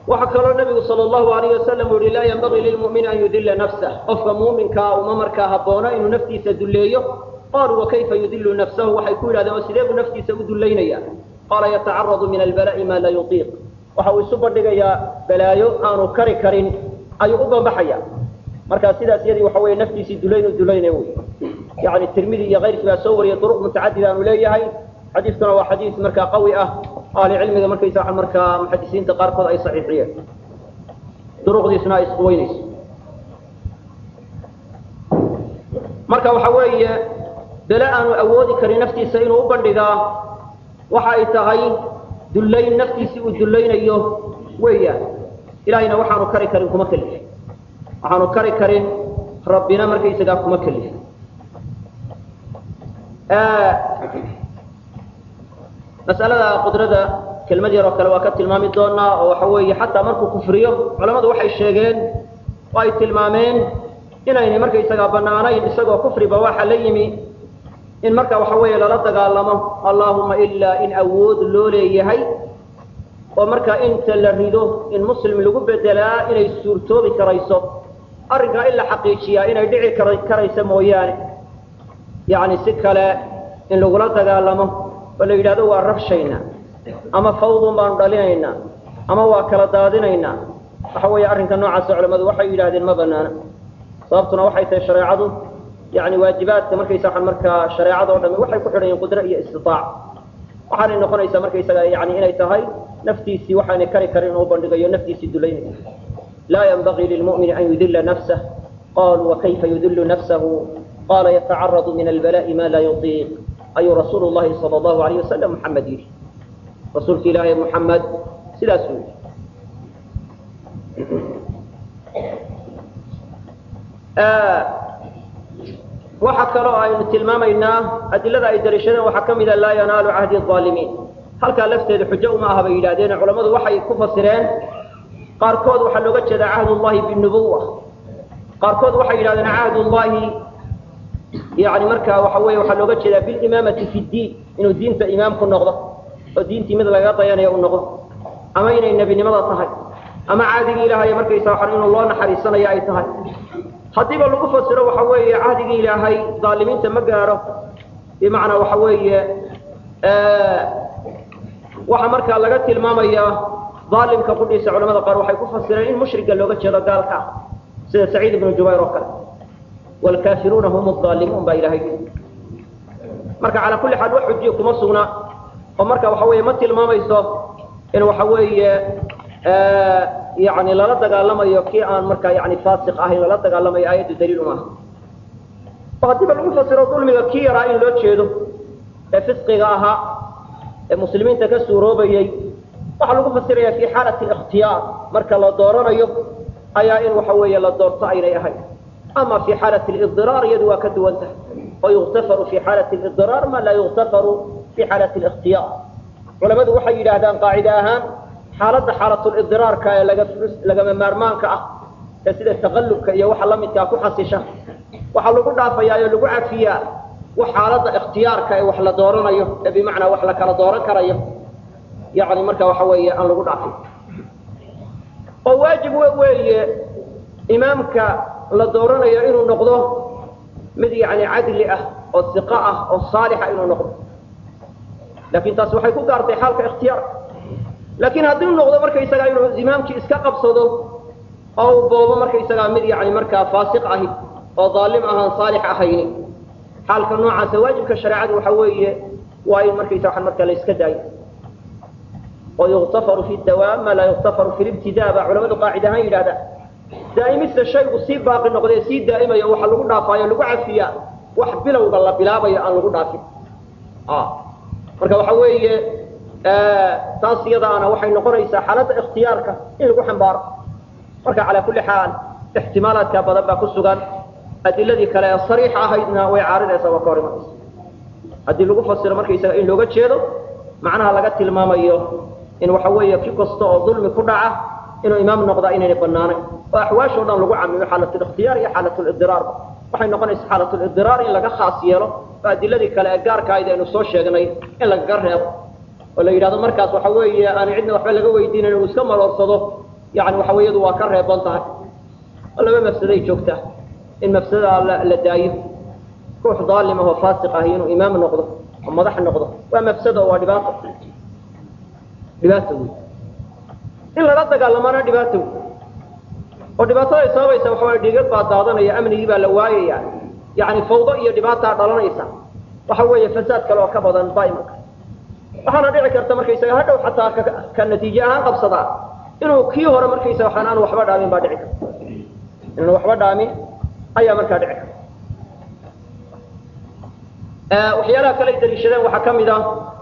وحكى النبي صلى الله عليه وسلم لا ينبغي للمؤمن أن يذل نفسه قف مؤمن كأممر كهبونا إنه نفسي سدليه قالوا وكيف يذل نفسه وحيكون هذا وسلاب نفسي سدلين قال يتعرض من البلاء ما لا يطيق وحاو السبر لغايا بلايو آنو كركرين أي أبا بحيا مركز سيدا سيدي وحاوي نفسي سدلين يعني الترمذي غير كما سور طرق متعددة أنه ليهي حديثنا هو حديث مركز قوي أهل علم مركز يساح مركز محدثين تقارقض أي صحيحية طرق دي سناء إسقوينيس مركز وحاوي بلا أنه أودي كري نفسي سينو أبندقا وحاي تغي دلين نفسي سيو دلين أيوه ويا إلهينا وحانو كري كرين كما كلف وحانو كري كرين ربنا مركز يساقا كما كلف مسألة قدرة كلمة يروك الواكات المامي دونا وحوي حتى مركو كفريه علماء وحي الشيغين وايت المامين إنه مركز يساقا بنانين يساقا كفري بواحا ليمي إن مركا وحوي لا تقالمه اللهم إلا إن أود لولي يهي ومركا إنت للريدو إن مسلم لقو بدلا إن يسورتو بكريسو أرقا إلا حقيقيا إن يدعي كريسة موياني يعني سكلا إن لقو لا تقالمه ولا يدادوا الرفشينا أما فوض باندالينا أما واكلا دادينينا وحوي أرنكا نوعا سعلمة وحي يدادين مبنانا صابتنا وحي تشريعه يعني واجبات مركي ساحن مركا شريعة ودمي وحي كحرين قدرة هي استطاع وحان نقول إيسا مركي يعني إني تهي نفتيسي وحان كري كرين وبندقيو نفتيسي دلين لا ينبغي للمؤمن أن يذل نفسه قال وكيف يذل نفسه قال يتعرض من البلاء ما لا يطيق أي رسول الله صلى الله عليه وسلم محمد يري رسول الله محمد سلاسل وحكى له أن تلمامينا أدلة أي درشنا وحكم إذا لا ينال عهد الظالمين هل كان لفته الحجة معها بإلادين علماء وحي كفصرين قاركود وحلوقت هذا عهد الله بالنبوة قاركود وحي إلادين عهد الله يعني مركا وحوي وحلوقت هذا بالإمامة في الدين إنه الدين فإمام كن نغضه والدين تمد لغاطيان يا النغضه أما إن النبي لماذا طهي أما عادي إلهي مركا يساحر إن الله نحرسنا يا أيتهي haddii ba lagu fasiro waxa weeye ahdigii ilaahay zaalimiinta ma gaaro bimacna waxa weeye waxa marka laga tilmaamaya zaalimka qudhiisa culimada qaar waxay ku fasireen in mushriga looga jeedo gaalka sida Saciid ibn Jubayr oo kale wal kaafiruuna hum adh-dhalimun ba ilaahay marka ala kulli hal wax xujiyo kuma sugna oo marka waxa weeye ma tilmaamayso in waxa weeye يعني لا دغالما يوكي ان marka يعني فاسق ahayn la dagaalamay ayadu daliil uma faqad lagu fasiro dulmiga kiira in loo jeedo ee fisqiga aha ee muslimiinta ka suuroobayay waxa lagu fasiraya fi xaalati ikhtiyar marka la dooranayo ayaa in waxa weeye la doorto ay ahay ama fi xaalati al-idrar yadu waa ka duwanta oo yughtafaru fi xaalati al-idrar ma la yughtafaru fi xaalati al-ikhtiyar culimadu waxay yiraahdaan qaacida ahaan حالة الإضرار كا لجا مارمان كا تسيد التغلب كا وح الله متى كو حسيشة وحلو قدها فيا يلقوا عفيا وحالة اختيار كا وح لا دورنا يه بمعنى وح لا كلا دورن كرايه يعني مركا وحوي أن لقوا عفيا وواجب وي إمامك لا دورنا يه إنه نقضه مدي يعني عدل أو الثقة أو الصالحة إنه نقضه لكن تصبح يكون قارتي حالك اختيار لكن هذين النقطة مركا يسقى إنه زمامك إسكا قبصده أو بابا مركا يسقى مدي يعني مركا فاسق أهي أو ظالم أهان صالح أهيني حالك النوع سواجب كالشريعة وحوية وأي مركا يسقى مركا ليسكا داي ويغتفر في الدوام ما لا يغتفر في الابتداء علماء قاعدة هاي هذا دائما مثل الشيء يصيب باقي النقطة يصيب دائما يوحى لقوا نافايا لقوا عفيا وحبلا وقال بلابا يأن لقوا نافي مركا وحوية تاسيدا أنا وحي نقرأ حالة اختيارك إن لقوا حنبار مركا على كل حال احتمالات كابضبا كسوغان أدي الذي كلا صريحة هيدنا ويعارض سوا كورما أدي لقوا فسر مركا يسا إن لقوا تشيدو معناها لقت الماميو إن وحوية في قصة ظلم كردعة إنه إمام النقضاء إنه يبنانه وأحواش ودان لقوا عمي حالة الاختيار هي حالة الإضرار وحي نقرأ حالة الإضرار إن لقى خاصية له فأدي الذي كلا أقار كايدا إنه سوشي إن لقى قرر ولا يراد مركز وحوي أنا عندنا وحول لقوا يدين إنه مسكمل ورصده يعني وحويد وكره بنتها ولا ما مفسدي جوكته إن مفسدة للدايم كوح ظالم وهو فاسق هين إمام النقضة ومضح النقضة ومفسدة ودباطه دباطه إلا ردك على ما دباطه ودباطه يسوي يسوي حوالي دقيقة بعد هذا يا أمن يبى لواي يعني فوضى دباطه على نيسا وحوي فساد كلو كبضا بايمك waxaana dhici karta markaysaga hadhow xataa ka natiijo ahaan qabsadaa inuu kii hore markaysaga waxaan waxba dhaamin baa dhici karta inuu waxba dhaamin ayaa markaa dhici karta waxyaalaha kale daliishadeen waxaa ka mid ah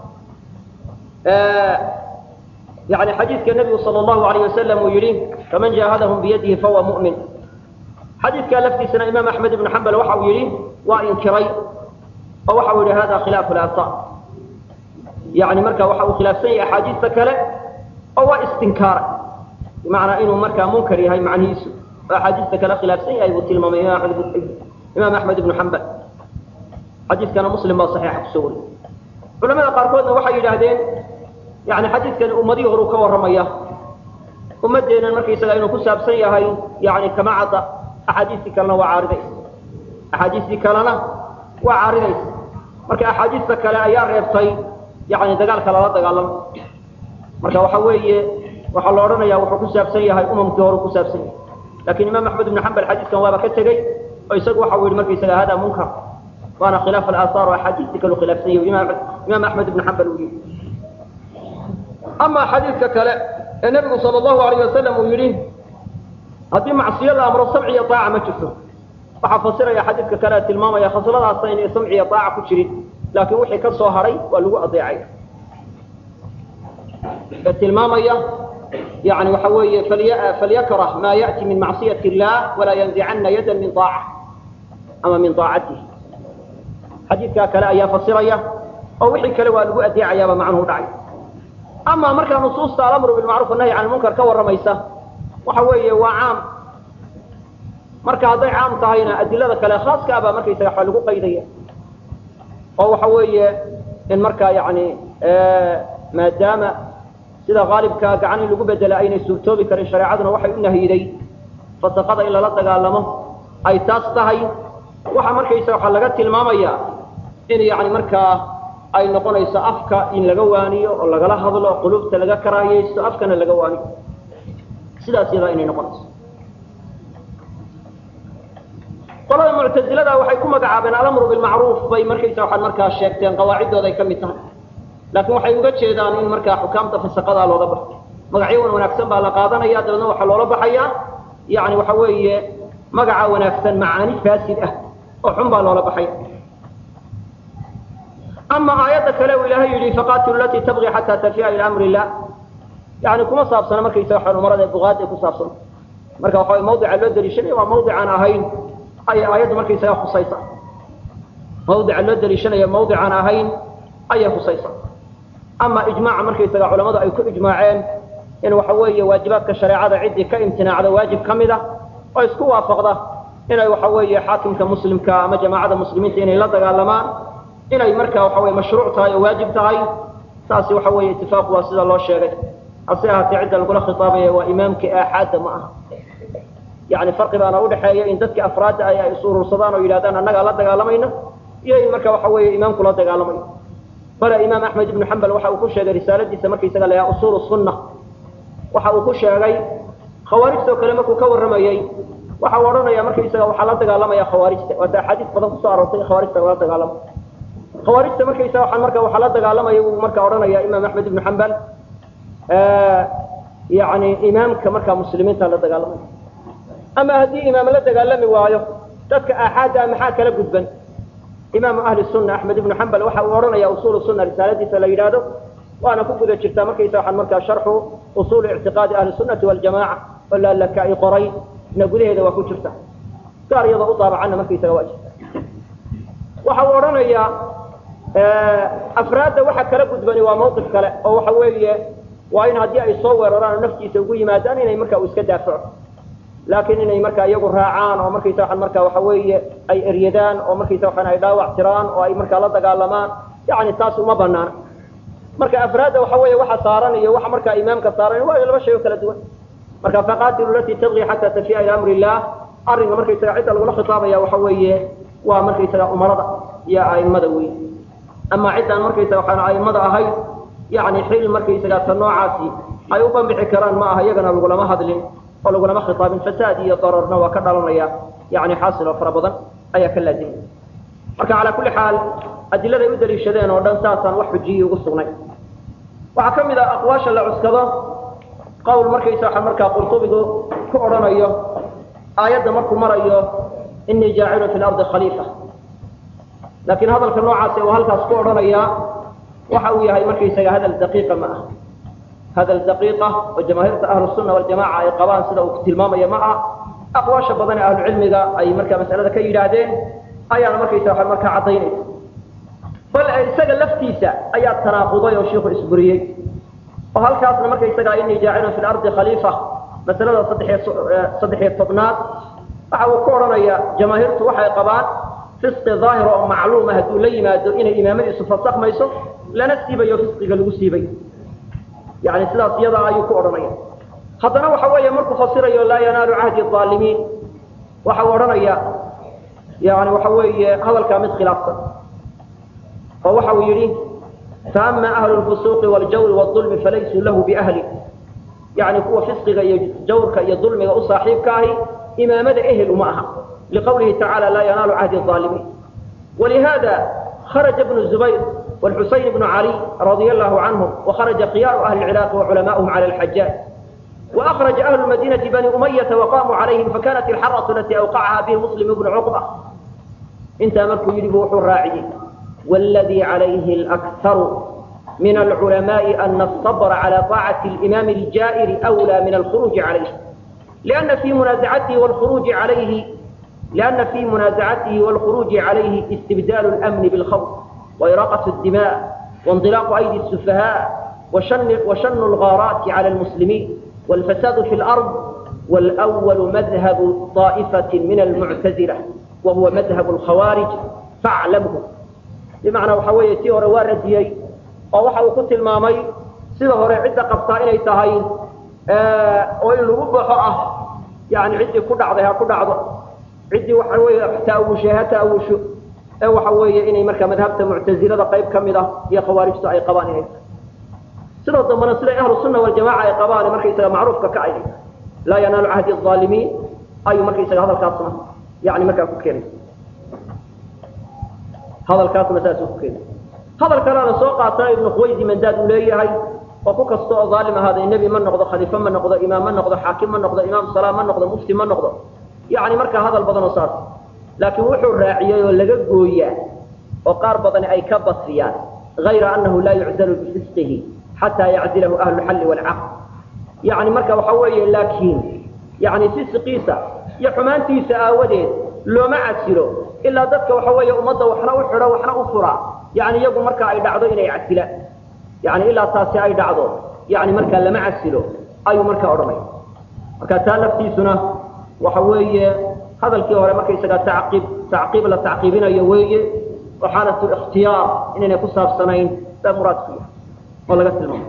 يعني حديث النبي صلى الله عليه وسلم ويريه فمن جاهدهم بيده فهو مؤمن حديث كان لفتي سنة إمام أحمد بن حنبل وحا ويريه وإن كري أو وحا ويريه هذا خلاف الآثار يعني مركا وحا خلاف سيء أحاديث كلا أو استنكار بمعنى إنه مركا منكر هاي معنى يسو أحاديث كلا خلاف سيء أي بطل إمام أحمد بن حنبل حديث كان مسلم صحيح بسوري علماء قاركودنا وحا يجاهدين يعني حديث كان أمدي هروك ورمية أمدينا المركي سلاينه كساب سيئة يعني كما عطى أحاديث كلنا وعارضي أحاديث كلنا وعارضي مركي أحاديث كلا أيار ريبطي يعني دقال كلا دقال مركي وحوي وحلورنا يا وحو كساب سيئة كهروك كساب سيئة لكن إمام أحمد بن حنبل الحديث كان وابا كتغي ويساق وحوي المركي سلا هذا منكر وانا خلاف الآثار وحديث كانوا خلاف سيئة إمام أحمد بن حنبل وجيه أما حديث كلا النبي صلى الله عليه وسلم يريه هذه معصية الأمر سمعي طاعة ما تشوفه وحفصير يا حديث كلا تلماما يا خصلا الصين سمعي طاعة كشري لكن وحي كالصهري ولو أضيعي التلماما يعني وحوي فليكره ما يأتي من معصية الله ولا ينزعن يدا من طاعة أما من طاعته حديث كلا يا فصير أو وحي كلا ولو أضيعي يا معنه داعي أما مركز نصوص الأمر بالمعروف والنهي عن المنكر كور رميسة وحوي وعام مركز هذا عام طهينا أدلة كلا خاص كأبا مركز يتحلقوا قيدية أو حوي إن مركز يعني ما دام سيدا غالب كعن اللي قبل أين السبتوب كرين شريعتنا وحي إنه يدي فتقضى إلا لا تقالمه أي تاستهي وحا مركز يتحلقات المامية إن يعني مركز ay noqonayso afka in laga waaniyo oo laga la hadlo qulubta laga karaayeeyo afkana laga waaniyo sidaas iyada inay noqonayso qolada mu'tazilada waxay ku magacaabeen al-amru bil ma'ruf bay markaa sheegteen qawaacidooda ay kamid tahay laakiin waxay uga jeedaan in markaa xukaamta fasaqada looga baxo magacyo wanaagsan baa la qaadanaya dadna waxa loola baxaya yaani waxa weeye magaca wanaagsan macaani faasid ah oo xun baa loola baxaya أما آيات كلام الله يجري فقاتل التي تبغي حتى تفيء إلى أمر الله يعني كما صابصنا مركي يسوحون مرض البغاة يكون صابصنا مركي وحوي موضع اللودر يشني وموضع ناهين أي آيات مركي يسوح خصيصة موضع اللودر يشني موضع ناهين أي خصيصة أما إجماع مركي يسوح علماء أي كل إجماعين إنه وحوي واجبات كشريعة عدة كامتناع على واجب كاملة ويسكوا فقده إنه وحوي حاكم كمسلم كما جماعة مسلمين إنه لا تقالمان إنه مركا وحوي مشروع تاي واجب تاي تاسي وحوي اتفاق واسد الله شيغي أصيها تعد القول خطابية وإمامك أحد معه يعني فرق بأنا أقول حاجة إن تدك أفراد أي أصول الصدان ويلادان أنك لا تقالمين يا مركا وحوي إمامك لا تقالمين فلا إمام أحمد بن حنبل وحوي كل شيء رسالة دي سمركي سقال يا أصول السنة وحوي كل شيء خوارج سو كلامك وكور رميي وحورنا يا مركي سقال وحلا تقالما يا خوارج وده حديث بدن صار خوارج لا تقالما خوارج مركي سو مركا وحلا تقالما مركا ورنا يا إمام أحمد بن حنبل يعني إمام كمركا مسلمين لا تقالما أما هذه إمام لا تقالما وايو تذك أحد محاك لجدبا إمام أهل السنة أحمد بن حنبل وحورنا يا أصول السنة رسالتي سليلاده وأنا كنت ذا شفتا مركي سو مركا شرح أصول اعتقاد أهل السنة والجماعة ولا لك أي قري نقول هذا وكنت شفتا صار يضع طابع عنا مركي سواج وحورنا يا أفراد waxa kala gudbani waa mowqif kale oo waxa weeye waa in hadii ay soo weeraraan naftiisa ugu yimaadaan inay markaa iska daafaco laakiin inay markaa iyagu raacaan oo markaa waxa weeye ay eryadaan oo markaa ay dhaawac tiraan oo ay markaa la dagaalamaan yaani taas uma banaana marka afraad waxa weeye waxa saaran iyo waxa markaa imaamka saaran waa laba shay kala duwan marka faqatilu allati tabghi hatta tafi'a ila amri illah arrinka markaysaga cidda lagula khitaabaya waxa weeye waa markaysaga umarada iyo aimada weey ama ciddan markaysaga waxaan aimada ahay yani xil markaysaga tan noocaasi ay u banbixi karaan ma aha iyagana lagulama hadlin oo lagulama khitaabin fasaad iyo dararna waa ka dhalanaya yani xaasil oo fara badan ayaa ka laazimay marka ala kulli xaal adilada u daliishadeen oo dhan saasan wax xujiyo ugu sugnay waxa kamid ah aqwaasha la cuskado qowl markaysaga marka qurtubigu ku oranayo aayadda markuu marayo inni jaa'ilu fil ardi khalifa laakiin hadalka noocaas oo halkaas ku oranaya waxa uu yahay markaysaga hadal daqiiqa ma ah hadal daqiiqa oo jamaahirta ahlus sunna wal jamaa ay qabaan sida uu tilmaamayo ma ah aqwaasha badan ee ahlul cilmiga ay marka mas'alada ka yiraahdeen ayaan markaysaga marka cadaynaysa bal isaga laftiisa ayaa tanaaquday oo sheekhu isburiyay oo halkaasna markaysaga inni jaa'ilu fil ardi khalifa masalada saddex tobnaad waxa uu ku oranaya jamaahirtu waxay qabaan fisqi zaahir oo macluum ah haduu la yimaado inay imaamadiisu fasaxmayso lana siibayo fisqiga lagu siibay yani sidaas iyada ayuu ku oranaya haddana waxa weeye markuu fasirayo laa yanaalu cahdi الظaalimiin waxa uu oranaya yani waxa weeye hadalka mid khilaafsan oo waxa uu yidhi faama ahlu lfusuuqi waljawri wاظulmi falaysuu lahu biahli يعني هو فسق جورك يظلم وصاحبكاه إمامة أهل معها لقوله تعالى لا ينال عهد الظالمين ولهذا خرج ابن الزبير والحسين بن علي رضي الله عنهم وخرج خيار أهل العراق وعلماؤهم على الحجاج وأخرج أهل المدينة بني أمية وقاموا عليهم فكانت الحرة التي أوقعها به مسلم بن عقبة انت أمرك يجبوح الراعي والذي عليه الأكثر من العلماء أن الصبر على طاعة الإمام الجائر أولى من الخروج عليه لأن في منازعته والخروج عليه استبدال الأمن بالخوف وإراقة الدماء وانطلاق أيدي السفهاء وشن الغارات على المسلمين والفساد في الأرض والأول مذهب طائفة من المعتزلة وهو مذهب الخوارج فاعلمه بمعنى وحويتي وروارديي oo waxa uu ku tilmaamay sida hore cid qabtaa inay tahay oo in lagu baxo ah yaani cid ku dhacday ha ku dhacdo cid waxa weeye taawushu waxa weeye inay marka madhabta mu'tazilada qayb kamid ah iyo khawaarijta ay qabaan inay sidoo dambana sida ahlus sunna wal jamaa ay qabaan markay isaga macruufka ka ay la yanaalu ahdi adh-dhalimin ay markay isaga hadalkaasna yaani marka ku keenay hadalkaasna taas ku keenay هذا الكلام سوق عطاء ابن خويز من داد وليه وكوك الصوء ظالم هذا النبي من نقضى خليفة من نقضى إمام من نقضى حاكم من نقضى إمام صلاة من نقضى مفتي من نقضى يعني مركا هذا البضن صار لكن وحو الراعية واللقاء قوية وقار بضن أي كبص فيان غير أنه لا يعزل بفسقه حتى يعزله أهل الحل والعقل يعني مركا وحوية لكن يعني فسقيسة يحمانتي سآودين لو ما عسلوا إلا ذاتك وحوية أمضى وحنا أفرا يعني يقول مركا أي دعضو إلي عسلا يعني إلا تاسي أي دعضو يعني مركا لما عسلوا أي مركا أرمي مركا تالف تيسنا وحوية هذا الكيوري مركا يساقا تعقيب لتعقيبنا يوية وحالة الاختيار إننا يقصها في سنين لا مراد فيها والله قلت المهم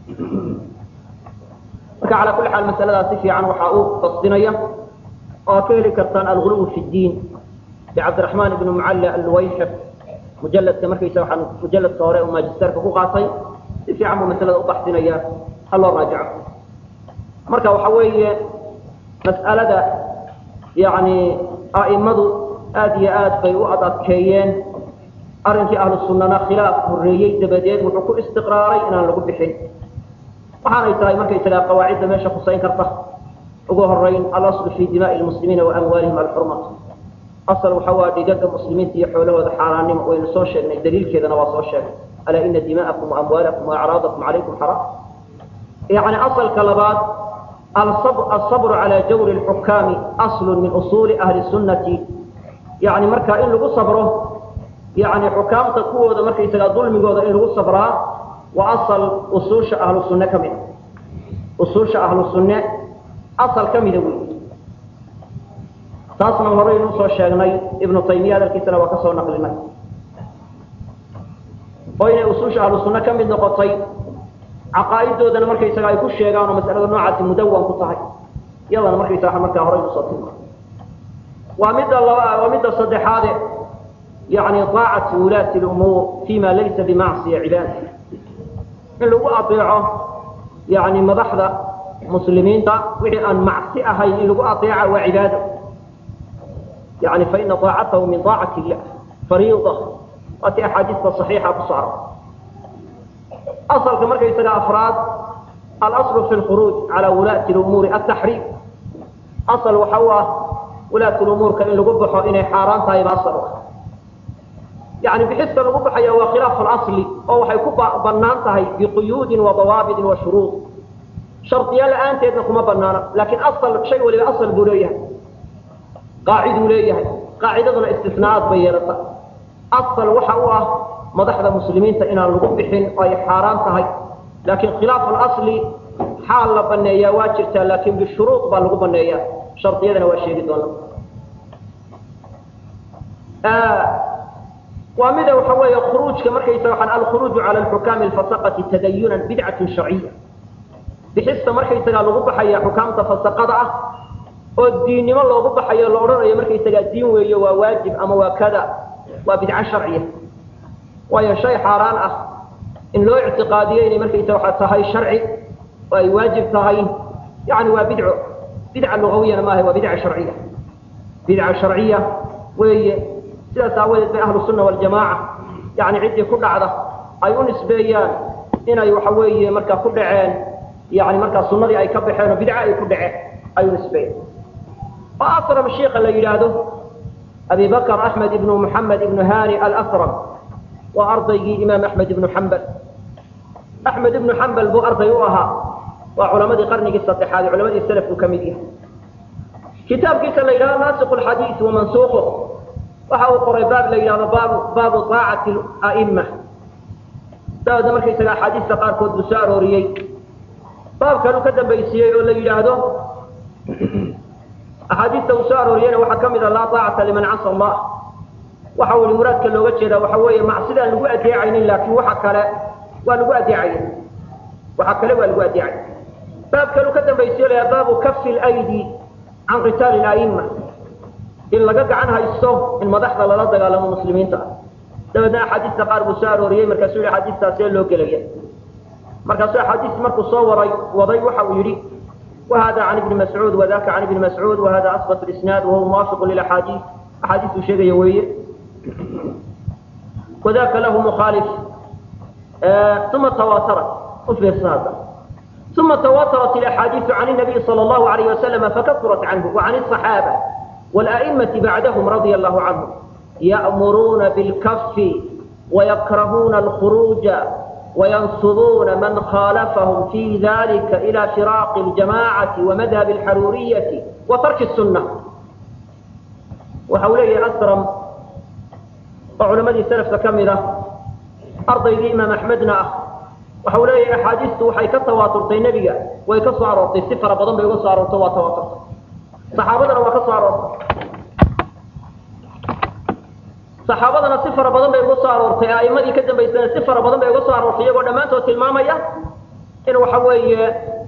مركا على كل حال مسألة تفي عن وحاؤوب تصدينية وكيلي كرتان الغلو في الدين لعبد الرحمن بن معلى اللويحب مجلد كمركي سوحا مجلد صوري وماجستير كوقاصي في عمو مسألة أطحتنا إياه الله راجعه مركا وحوي مسألة يعني أئمة آديات في وقت كيين أرنتي أهل السنة خلاف الريي دبدين وحكو استقراري إن أنا لقب بحين وحانا يتراي مركا يتلا قواعد ماشا خصين كرطة وقوه الرين الأصل في دماء المسلمين وأموالهم الحرمات أصل وحوادي جد المسلمين يحولوا هذا حرام وين صوشة إن الدليل كذا نواصوشة ألا إن دماءكم وأموالكم وأعراضكم عليكم حرام يعني أصل كلبات الصبر على جور الحكام أصل من أصول أهل السنة يعني مركا إن لغو صبره يعني حكام تكون هذا مركا يتلا ظلم هذا إن لغو صبره وأصل أصول أهل السنة كمين أصول أهل السنة أصل كمين taasna horay inuu soo sheegnay ibn taymiya dalkiisana waa ka soo naqlinay oo inay usuusha ahlu sunna ka mid noqotay aqaa'idoodana markay isaga ay ku sheegaan oo mas'alada noocaas mudawwan ku tahay يلا مركي ساحة مركي هرج صوتنا ومد الصدحات يعني طاعة ولاة الأمور فيما ليس بمعصية عباد اللي هو أطيعه يعني مضحضة مسلمين وحي أن معصية هي اللي هو أطيعه وعباده يعني فإن طاعته من طاعة الله فريضة وتي أحاديث صحيحة بصعر أصل كما يسأل أفراد الأصل في الخروج على ولاة الأمور التحريم أصل وحوى ولاة الأمور كان اللي قبحوا إنه حاران طيب أصل يعني بحس القبح هو خلاف الأصل أو حيكون بنانته بقيود وضوابط وشروط شرطية الآن تيدنكم بنانا لكن أصل شيء ولا أصل بوليه قاعد وليه قاعدة استثناءات بيّنتها أصل وحوى مضحد المسلمين إن القبح أي حاران طيب لكن خلاف الأصل حال بنية واجرتها لكن بالشروط بالغ بنية شرطية وشيء دون وماذا وحوى الخروج كما يسمى الخروج على الحكام الفسقة تدينا بدعة شرعية بحس مركي يسمى لغو حيا حكام تفسقة والدين ما لغو حيا لورن يا مركي يسمى الدين وهو واجب أما وكذا وبدعة شرعية وهي شيء حرام إن لو اعتقاديين مركي يسمى تهي شرعي وأي واجب تهي يعني بدعة لغوية ما هي وبدعة شرعية بدعة شرعية وهي سياسة أولد بأهل السنة والجماعة يعني عدي كل عضة أي نسبيان إن يحوي مركا كل عين يعني مركا السنة أي كبحين وبدعة أي كل عين أي نسبيان وأصرم الشيخ اللي يلاده أبي بكر أحمد بن محمد بن هاني الأصرم وأرضي إمام أحمد بن حنبل أحمد بن حنبل بو أرضيوها وعلماء قرن قصة هذه علماء السلف وكمدية كتاب كيس اللي يلاده ناسق الحديث ومنسوقه وحاول قرأ باب ليلة باب طاعة الأئمة ده مركي يسأل حديث تقار كود بسار وريي باب كانوا كدن بيسيي ولا يلاده أحاديث بسار وريي وحكم إذا لا طاعة لمن عصى الله وحاول مراد كله وجهه وحوي معصية لقوا أدي عين لكن وحكى له ولقوا أدي عين وحكى له ولقوا أدي عين باب كانوا كدن بيسيي باب كف الأيدي عن قتال الأئمة إن لقد عنها يستوه إن مدحنا للضغط على المسلمين دبنا حديث تقار بسار وريي مركزوا حديث تاسيل لو كليه مركزوا حديث مركو صوري وضيوح ويري وهذا عن ابن مسعود وذاك عن ابن مسعود وهذا أثبت الإسناد وهو موافق للأحاديث أحاديث شيء يويه وذاك له مخالف ثم تواترت وفي السناد ثم تواترت الأحاديث عن النبي صلى الله عليه وسلم فكثرت عنه وعن الصحابة والأئمة بعدهم رضي الله عنهم يأمرون بالكف ويكرهون الخروج وينصبون من خالفهم في ذلك إلى فراق الجماعة ومذهب الحرورية وترك السنة وحوليه أسرم وعلماء السلف كاملة أرضي الإمام أحمدنا وحوليه أحاديثه حيث تواترت النبي ويكسر السفر بضم يكسر تواتر صحابتنا وكسر صحابتنا سفر بدن bay ugu soo aroortay aayimadii ka dambeysay sifar badan bay ugu soo aroortay iyagoo dhamaantood tilmaamaya in waxa weeye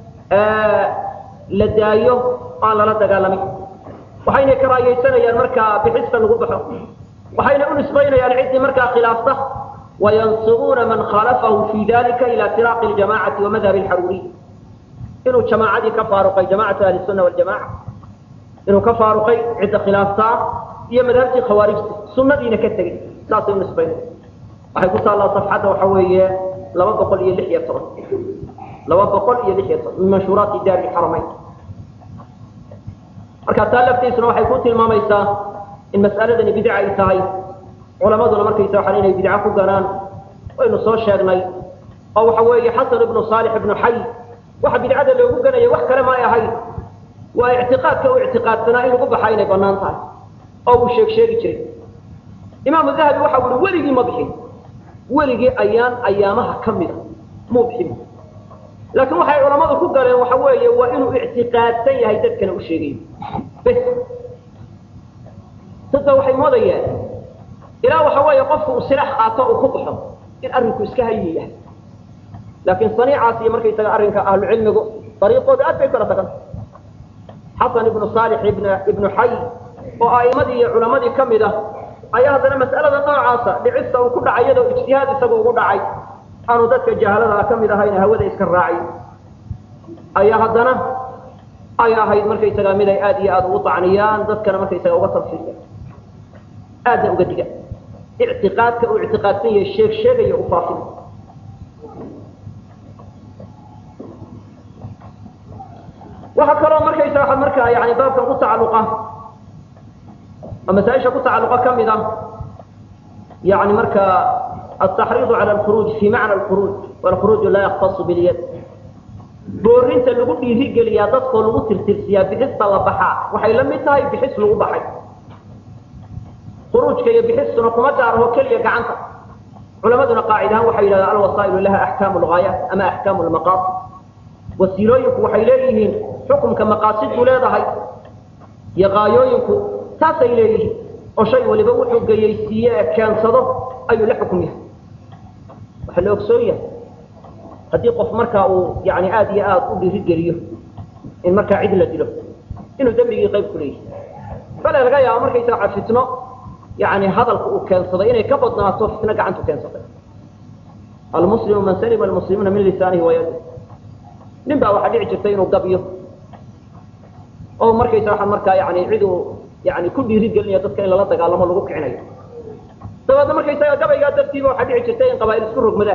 la daayo aan la dagaalamin waxayna karaayaysanayaan marka bixista lagu baxo waxayna u nisbaynayaan cidii marka khilaafta وينصبون من خالفه في ذلك إلى فراق الجماعة ومذهب الحروري إنه جماعة كفارقي جماعة أهل السنة والجماعة إنه كفارقي عدة خلافتا هي مذهبتي خوارج سنة دينا كتغي لا سيون نسبين وحيقول الله صفحته وحوية لو بقول إيه لحية صرا لو بقول إيه لحية صرا من منشورات دار الحرمين أركاتان لفتي سنة وحيقول الماما إيسا المسألة دي بدعة إيساي علماء دون مركز إيسا وحالين بدعة فقران وإنه صور شاغني أو حوية حسن بن صالح بن حي واحد بدعة اللي يقول يوحك لما يهي واعتقاد كاعتقاد ثنائي لقب حيني بنانتها أو شيء جري إمام الذهبي وحول ولقي مبحي ولقي أيامها كملة مبحي لكن وحي علماء الكبار وحوية وإنه اعتقاد سيئة يتذكر الشيء بس تدوحي ماذا إلى وحوية قفوا السلاح آتاء كبحهم إن أرنكوا إسكهية لكن صنيعة سيمركي تأرنك أهل العلم طريقه بأدبي كرتك xasan ibnu saalix ibnu xay oo a'immadii iyo culammadii ka mid ah ayaa haddana mas'alada noocaasa dhicista uu ku dhacay iyadoo ijtihaad isagu ugu dhacay aanu dadka jahalada ka mid ahayna hawada iska raacay ayaa haddana ay ahayd markaysagaa mid ay aad iyo aad ugu tacniyaan dadkana markaysaga uga tanfiiriyaan aadna uga diga ictiqaadka uu ictiqaadsan yahay sheegaya u faafin waxa kaloo markaysaga markaa yani baabkan ku tacalluqa مسائل كتعلق كمدة يعني مركا التحريض على الخروج في معنى الخروج والخروج لا يختص باليد بورينت اللي قلت يهيج اليادات كله ترترسيا بحس طلبها وحي لم يتهي بحس له بحي خروج كي بحس نقوم جاره كل يقعنت علماءنا قاعدة وحي لا الوسائل لها أحكام الغايات أما أحكام المقاصد والسيلويك وحي ليهين حكم كمقاصد ولاده يغايويك taasay leeyihiin oo shay waliba wuxuu gayaysiiyay kaansado ayuu la xukumay waxa la ogsoon yahay hadii qof marka uu yani aad iyo aad u dhiirigeliyo in marka cid la dilo inuu dambiga qayb ku leeyahay bal laga yaabo markay soo fitno yani hadalku uu kaansado inay ka badnaato fitna gacantu kaansado المسلم من سلم المسلمون من لسانه ويده ninba waxa dhici jirtay inuu gabiyo oo markay soo marka yani ciidu يعني كل يريد قال dadka in lala dagaalamo lagu kicinayo sababta markay tahay gabayga dartiiba waxa dhici jirtay in qabaa'il isku rogmada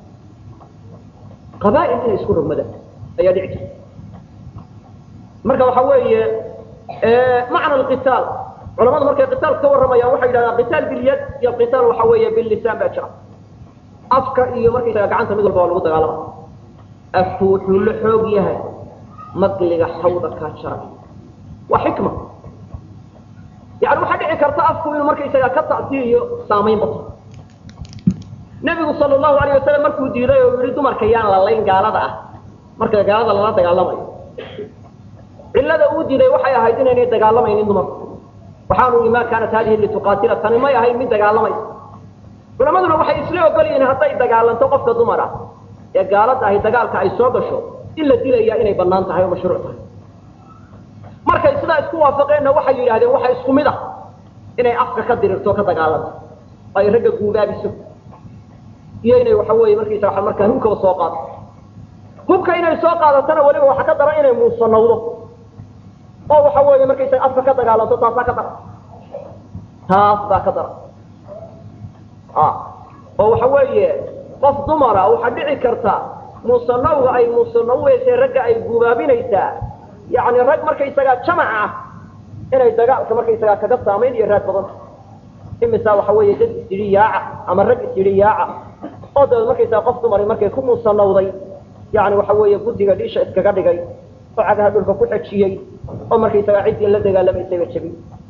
qabaa'il in isku rogmada ayaa dhici marka waxa weeye macna القتال culimadu markay qitaal ka waramayaan waxay yiraahdaan qitaal bil yad iyo qitaal waxa weeye bil lisan ba jira afka iyo markay tahay gacanta mid walba lagu dagaalamo afku wuxuu la xoog yahay maqliga xawda ka jira wa xikma يعني waxa dhici karta afku inuu markaysaga ka taasiyo saameyn bato nabigu sallallahu alayhi wasallam markuu diiday oo yiri dumarka yaan la layn gaalada ah marka gaalada la dagaalamayo illada uu diiday waxay ahayd inay dagaalamayeen dumarku waxaanu ima kaana taalihi li tuqatila tan ma yahay mid dagaalamay culamaduna waxay isla ogoliyeen haday dagaalanto qofka dumara ee gaalada ay dagaalka ay soo gasho illa dilaya inay banaan tahay oo mashruuc tahay markay sida isku waafaqeen waxay yiraahdeen waxa isku mid ah inay afka ka dirirto ka dagaalanto ay raga guubaabiso iyo inay waxa weeye markay waxa markaa hubka soo qaado hubka inay soo qaadatana waliba waxa ka daran inay muusanawdo oo waxa weeye markay afka ka dagaalanto taas ka daran ka daran oo waxa weeye qof dumara waxa dhici karta muusanawga ay muusanawaysa raga ay guubaabinaysa يعني رج markay isaga jamaca inay dagaalka markay isaga kaga saameyn iyo raad badan imisa waxa weeye dad isiriyaaca ama rag isiriyaaca oo dad markay isaga qof dumar markay ku muusanawday yani waxa weeye gudiga dhiisha iskaga dhigay oo cagaha dhulka ku xajiyay oo markay isaga cid la dagaalamay isaga jabi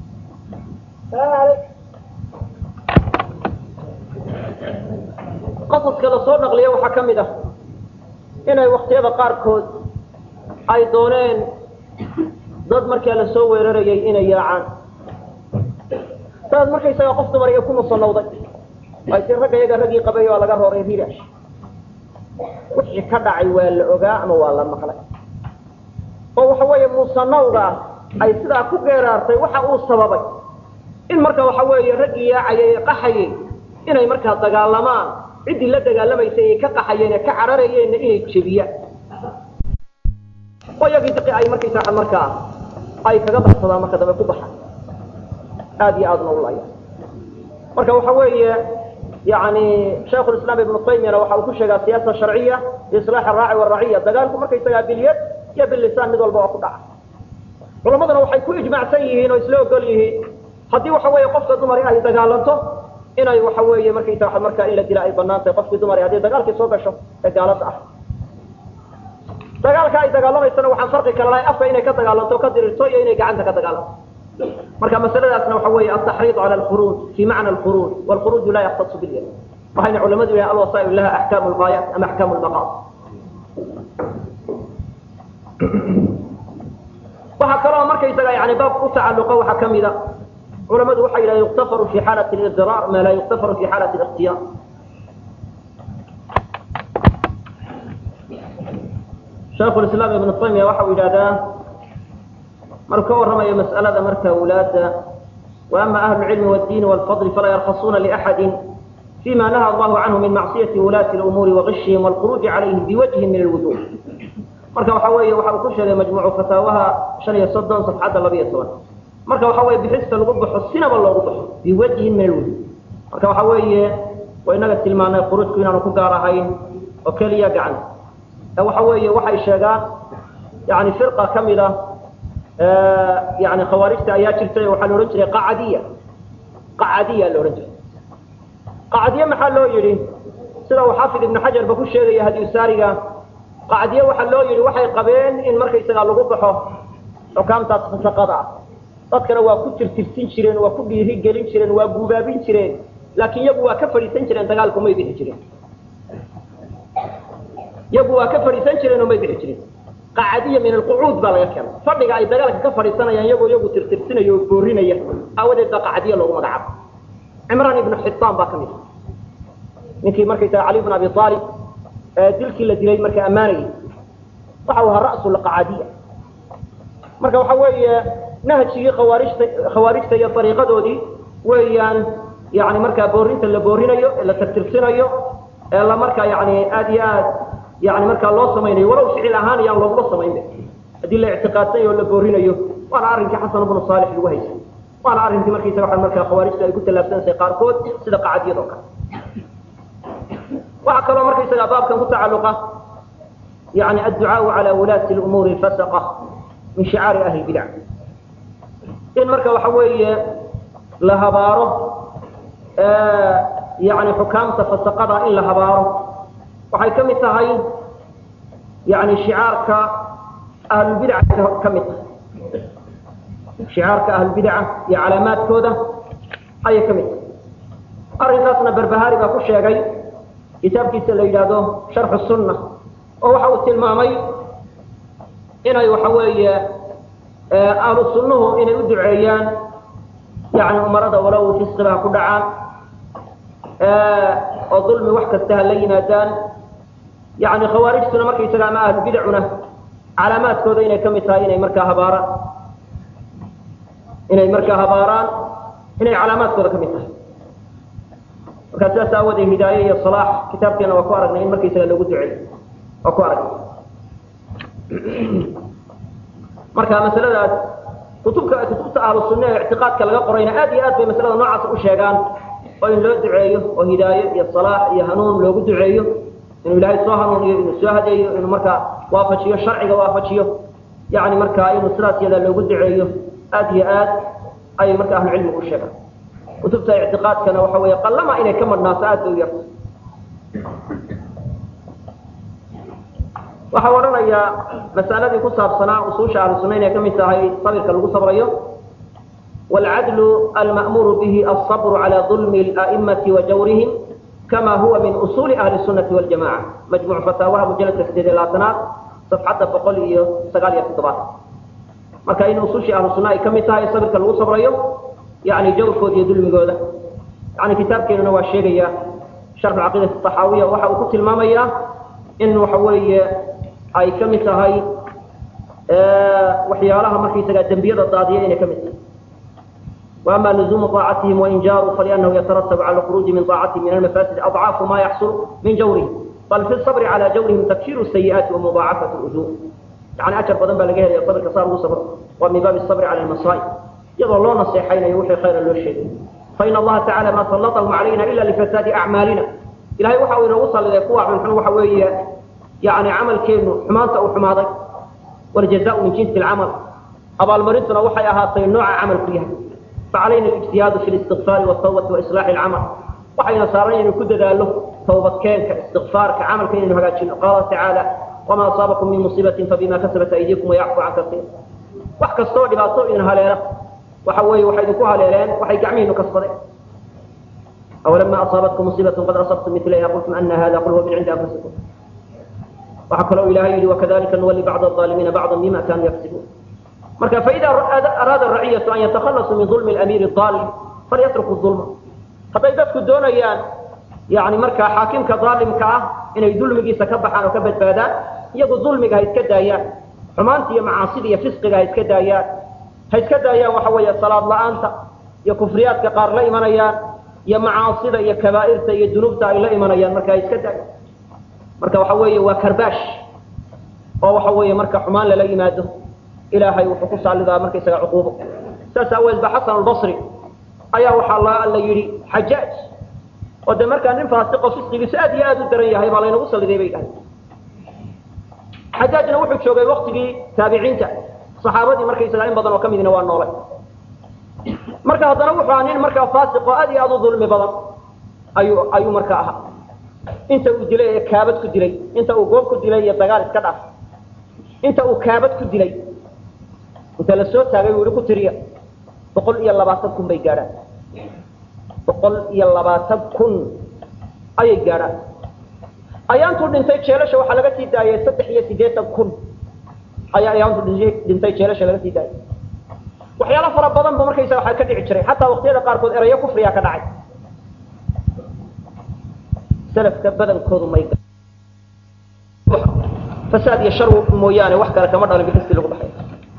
qasadka la soo naqliyo waxa kamid ah inay waqtiyada qaar kood ay dooneen dad markii la soo weerarayay inay yaacaan dad markay isaga qof dumar ay ku musanawday ay tiragayaga ragii qabay oo laga rooray riilash wixii ka dhacay waa la ogaa ama waa la maqlay oo waxa weeye musanawda ay sidaa ku geeraartay waxa uu sababay in marka waxa weeye ragii yaacay qaxayay inay marka dagaalamaan cidii la dagaalamayay ay ka qaxayeen ka cararayeen inay jabiyaan ويجي دقي أي مركز عن مركز أي كذا صدا مركز ما كوبها هذه أظن والله مركز وحوي يعني شيخ الإسلام ابن القيم لو حاول شيء سياسة شرعية لإصلاح الراعي والرعية دقالكم مركز يستجاب باليد يا باللسان ندول بوقطع ولما ذا وحي كل إجماع سيئين ويسلوه قال له حدي وحوي قفص دمري أي دقالته إن أي وحوي مركز يتراح المركز إلا دلاء البنات قفص دمري هذه دقالك سوق شو دقالته dagaalka ay dagaalamaysan waxa farqi kala leh afka inay ka dagaalanto ka dirirto iyo inay gacanta ka dagaalanto marka masaladaasna waxa weeye at-tahrid ala al-khuruj fi ma'na al-khuruj wal khuruj la yahtassu bil yad waxayna culimadu ay al-wasa'il laha ahkam al-ghayat am ahkam al-maqasid waxa kala markay isaga yani baab ku tacalluqa waxa kamida culimadu waxay yiraahdeen yuqtafaru fi halati al-idrar ma la yuqtafaru fi halati al-ikhtiyar شيخ الإسلام ابن القيم وحو إلى مركو رمى مسألة مركا أولاد وأما أهل العلم والدين والفضل فلا يرخصون لأحد فيما نهى الله عنه من معصية ولاة الأمور وغشهم والخروج عليهم بوجه من الوجوه. مركا وحوية وحوكش مجموع فتاوها شن يصدون صفحات الله بيصور. مركا وحوية بحس الغضب حسنا بالله غضب بوجه من الوجوه. مركا وحوية وإنك التلمان الخروج كنا نكون قارهين وكليا قعن. وحوية وحي الشجاع يعني فرقة كاملة يعني خوارجت آيات شرطية وحلو رجل قعدية لو رجل قعدية محلو يري سلو حافظ ابن حجر بكل شيء هذه السارقة قعدية وحلو يري وحي قبين إن مركز يسقى لغبحه وكام تتقضع تذكر وكتر ترسين شرين وكبه رجالين شرين وقبابين شرين لكن يبقى كفر يسنشرين تقالكم ما يبيه شرين يبقى كفر يسنشرين وما يبيه شرين قاعدية من القعود بلا يكمل فرق أي دجالك كفر السنة يعني يجو ترتبسنا يبورينا أول ده قاعدية لو مدعب عمران بن حطان باكمل نكي مركز علي بن أبي طالب تلك التي لي مركز أماني طحوها الرأس القاعدية مركز وحوي نهج شيء خوارج تي طريقة دودي ويان يعني مركز بورين اللي بورينا اللي ترتبسنا إلا مركز يعني آديات يعني مركا الله سميني ولو شعل أهاني يعني الله سميني هذه اللي اعتقادتي ولا بورينيو وأنا أعرف حسن بن صالح الوهيسي وأنا أعرف أنت مركي سبح المركا خوارج قلت لابسان سيقار كود صدق عادي ذوكا وعكروا مركي سيقار باب كان تعلقه يعني الدعاء على ولاة الأمور الفسقة من شعار أهل البدع إن مركا وحوي لها باره يعني حكام تفسقها إلا هباره waxay kamid tahay yani shi'aarka ahlul bid'ah kamid shi'aarka ahlul bid'ah iyo calaamaadkooda ay kamid arrintaasna barbahari ba ku sheegay kitaabkiisa la yiraahdo sharh sunnah oo waxa uu tilmaamay inay waxa weeye ahlus sunnuhu inay u duceeyaan yani umarada walaw fisqiga ku dhacaan oo dulmi wax kasta la yimaadaan يعني خوارجتنا مركي سجى مع أهل بدعنا علامات كذا إني كم تاي إني مركها هباران إني علامات كذا كم تاي وكذا سأودي هداية الصلاح كتابتي أنا وقارن إن مركي سجى لو دعي وقارن مركها مسألة كتب أهل السنة اعتقاد كلا قرينا آدي بمسألة نوع وشيغان وإن لو دعيه وهداية الصلاح يهنون لو دعيه إنه لا يصاهر إنه سهدي إنه مركا وافجيه الشرع وافجيه يعني مركا إنه سراسي هذا لو قد عيه أي مركا أهل العلم والشبه وتبت اعتقاد كان وحوي قلما إلى كم الناس ويرس وحورنا يا مسألة قصة صناع وصوش على السنين كم هي صبر كالقصة ريه والعدل المأمور به الصبر على ظلم الأئمة وجورهم كما هو من أصول أهل السنة والجماعة مجموع فتاواها مجلد تسديد الأطنات صفحة فقلية سقالية في الطبات مكاين أصول أهل السنة كم يتاهي صبر كالوصف رأيه يعني جو كود يدل مقودة يعني كتاب كينو نوى الشيرية شرح العقيدة الطحاوية وحا وكت المامية إنه حوي أي كم يتاهي وحيالها مركي سقال دنبيض الضاديين كم يتاهي وأما لزوم طاعتهم وإن جاروا فلأنه يترتب على الخروج من طاعتهم من المفاسد أضعاف ما يحصل من جورهم بل في الصبر على جورهم تكفير السيئات ومضاعفة الأجور يعني أجر فضنب لقيها يصبر كصار صبر ومن باب الصبر على المصائب يظلون الصيحين يوحي خيرا للشيء فإن الله تعالى ما سلطهم علينا إلا لفساد أعمالنا إلهي وحاول وصل لقوع من حوية يعني عمل كينو حمانته أو حماضي والجزاء من جنس العمل أبا المريضنا وحي أهاتي نوع عمل فيها فعلينا الاجتهاد في الاستغفار والتوبة وإصلاح العمل وحين صارين كد له توبة كان كاستغفار كعمل كان إنه قال تعالى وما أصابكم من مصيبة فبما كسبت أيديكم ويعفو عن كثير وحكى الصور بأطوء إنها ليلة وحوي وحيدكوها ليلين وحيقعمين كسبرين أولما أصابتكم مصيبة قد أصبتم مثلها قلتم أن هذا قل هو من عند أنفسكم وحكى له إلهي وكذلك نولي بعض الظالمين بعضا بما كانوا يكسبون مركا فإذا أراد الرعية أن يتخلصوا من ظلم الأمير الظالم فليتركوا الظلم فإذا تكدون يعني مركا حاكم كظالم كأه إنه يدل مجيس كبحان وكبت بادا يقول ظلمك هيتكدايا حمانتي معاصدي فسقك هيتكدايا iska daayaan waxa weeye salaad la'aanta iyo kufriyaadka qaar la imanayaan iyo macaasida iyo kabaa'irta iyo dunuubta ay la imanayaan marka iska daayaan marka waxa weeye waa karbaash oo waxa weeye marka xumaan la yimaado ilaahay wuxuu ku saalidaa marka isaga cuquubo saas awal Hasan al-Basri ayaa waxa la yiri Xajaaj oo de marka nin faasiq fisqigiisa aad iyo aad u daran yahay baa la inagu saliday bay dhahay Xajaajna wuxuu joogay waqtigii taabiciinta saxaabadii markay isaga in badan oo kamidina waa noolay marka haddana wuxuu nin marka faasiq oo aad iyo aad u dulmi badan ayuu marka aha inta uu dilay kaabad ku dilay inta uu goob ku dilay iyo dagaal iska dhaaf inta uu kaabad ku dilay inta la soo taagay wuu ku tiriya 120 bay gaaraan 120 ayay gaaraan ayaantu dhintay jeelasha waxa laga sii daayay 380 ayaantu dhintay jeelasha laga sii daayay waxyaalo fara badan ba markaysa waxa ka dhici jiray hatta waqtiyada qaar kood erayo kufriya ka dhacay salafka badankoodu may fasaad iyo shar mooyaane wax kale kama dhalin bixisi lagu baxay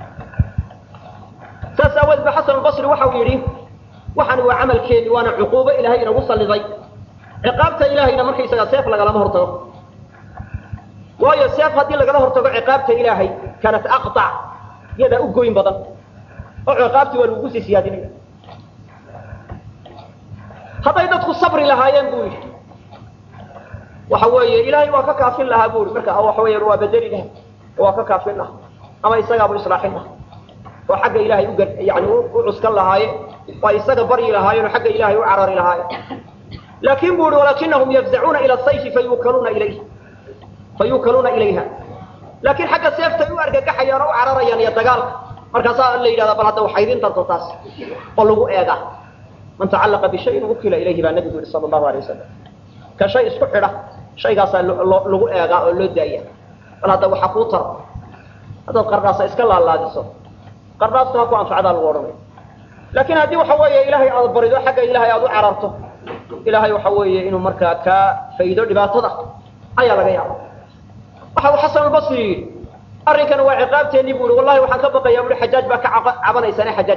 saas awad Hasan al-Basri waxa uu yiri waxaan waa amalkeedii waana cuquubo ilaahay inagu saliday ciqaabta ilaahayna markaysa seef laga lama hortago waayo seef hadii laga hortago ciqaabta ilaahay kanat aqta yada u gooyin badan oo ciqaabti waa lagu sii siyaadinaya haday dadku sabri lahaayeen buu yiri waxa weeye ilaahay waa ka kaafin lahaa buu marka waxa weeye waa bedeli lahaa waa ka kaafin lahaa ama isaga buu islaaxin lahaa oo xagga ilaahay u yani u cuskan lahaaye waa isaga bari lahaayeen xagga ilaahay u carari lahaayeen laakiin buu walakinahum yafza'una ila as-sayf fayukaluna ilayha laakiin xagga seefta u argagaxayaan oo cararayaan iyo dagaalka markaas la yiraahdo bal hadda waxay idin tarto taas oo lagu eega man ta'allaqa bi shay'in wukila ilayhi ba nabiga sallallahu alayhi wasallam ka shay isku xidha shaygaas lagu eega oo loo daaya bal hadda waxa ku tar hadda qardaas iska laalaadiso qardaasna ku anfacada lagu oranay laakiin hadii waxa weeye ilaahay aad barido xagga ilaahay aad u cararto ilaahay waxa weeye inuu markaa ka faydo dhibaatada ayaa laga yaabaa waxa Hasan al-Basri arrinkan waa ciqaabteeni buu wallahi waxaan ka baqayaa buu Xajaaj baa ka cabanaysan Xajaaj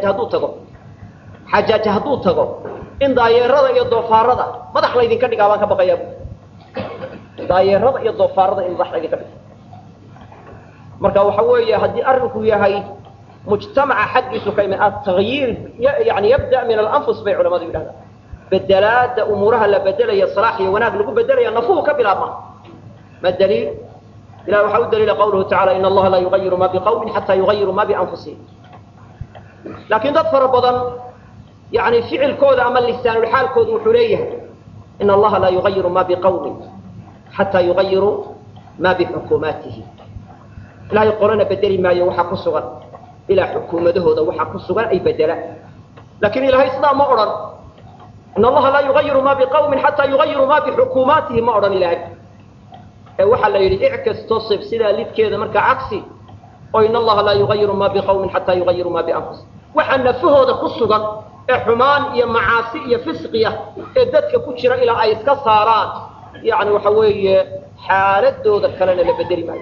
haduu tago in daayeerada iyo doofaarada madax la idin ka dhigaa baan ka baqayaa daayeerada iyo doofaarada in madax la idin ka dhigo marka waxa weeye hadii arrinku yahay mujtamaca xaqiisu ka iman at-taghyir yani yabda min al-anfus bay culimadu yiraahdaan بدلات أمورها لبدل يا صلاح وناق لقوا بدل يا نفوه كبلا ما الدليل؟ إلى وحاول دليل قوله تعالى إن الله لا يغير ما بقوم حتى يغيروا ما بأنفسهم لكن تظفر بضن يعني فعل كود أما اللسان والحال كود وحليه إن الله لا يغير ما بقوم حتى يغيروا ما بحكوماته لا يقولون بدل ما يوحق الصغر إلى حكومته وحق الصغر أي بدلا لكن إلى هاي صدام مؤرن إن الله لا يغير ما بقوم حتى يغيروا ما بحكوماته مؤرن إلهي وحا لا يريد اعكس تصف سلا ليد كذا مركا عكسي وإن الله لا يغير ما بقوم حتى يغيروا ما بأنفسهم وحا نفه هذا قصة حمان يا معاصي يا فسقية إدتك كتشر إلى أيس كصاران يعني وحوي حالته ذكرنا لبدل ماي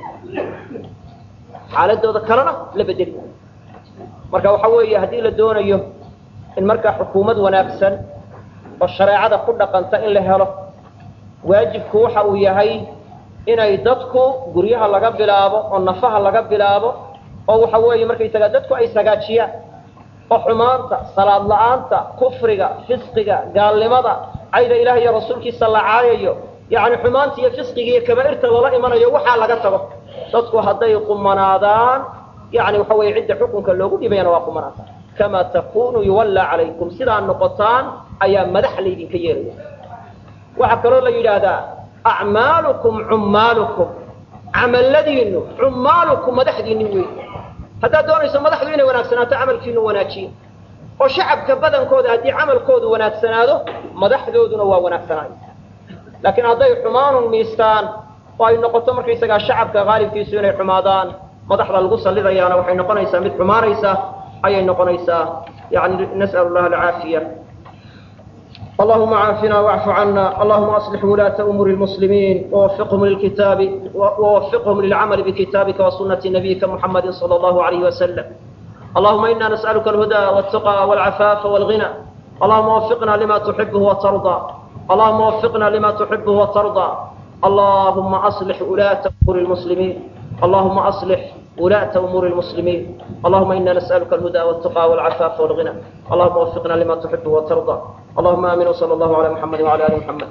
حالته ذكرنا لبدل ماي مركا وحوي هدي للدون أيه المركا حكومة ونافسا والشريعة كل قنطة إلا هلا واجب كوحة وياهي إن يدتكو قريها لقى بلابو ونفها لقى بلابو أو حوالي مركا يتقددكو أي سقاتشيا وحمانتا صلاة لعانتا كفرقا فسقا قال لماذا عيد إلهي يا رسولك صلى الله عليه يعني حمانتي يا فسقا كبائرتا والله إمانا يوحى لقى تغو تدكو هدي قمنادان يعني وحوالي عدة حكمك اللوغو يبين واقمنادان كما تكون يولى عليكم سيدا النقطان أيام مدح ليدين كييريا وحكروا لي هذا أعمالكم عمالكم عمل الذين عمالكم مدح دينوي هذا دون يسمى مدح دينوي وناكسنات عمل كينو وناكين وشعب كبدن كود هدي عمل كود وناكسناته مدح دودنا وناكسنات لكن هذا حمان الميستان وأي نقطة مركزة الشعب كغالب في سنة حمادان مدح للغصة لذيانا وحين نقنيسا مثل حماريسا أي نقنيسا يعني نسأل الله العافية اللهم عافنا واعف عنا اللهم أصلح ولاة أمور المسلمين ووفقهم للكتاب ووفقهم للعمل بكتابك وسنة نبيك محمد صلى الله عليه وسلم اللهم إنا نسألك الهدى والتقى والعفاف والغنى اللهم وفقنا لما تحبه وترضى اللهم وفقنا لما تحبه وترضى اللهم أصلح ولاة أمور المسلمين اللهم أصلح ولاة أمور المسلمين اللهم إنا نسألك الهدى والتقى والعفاف والغنى اللهم وفقنا لما تحبه وترضى اللهم آمين وصلى الله على محمد وعلى آل محمد.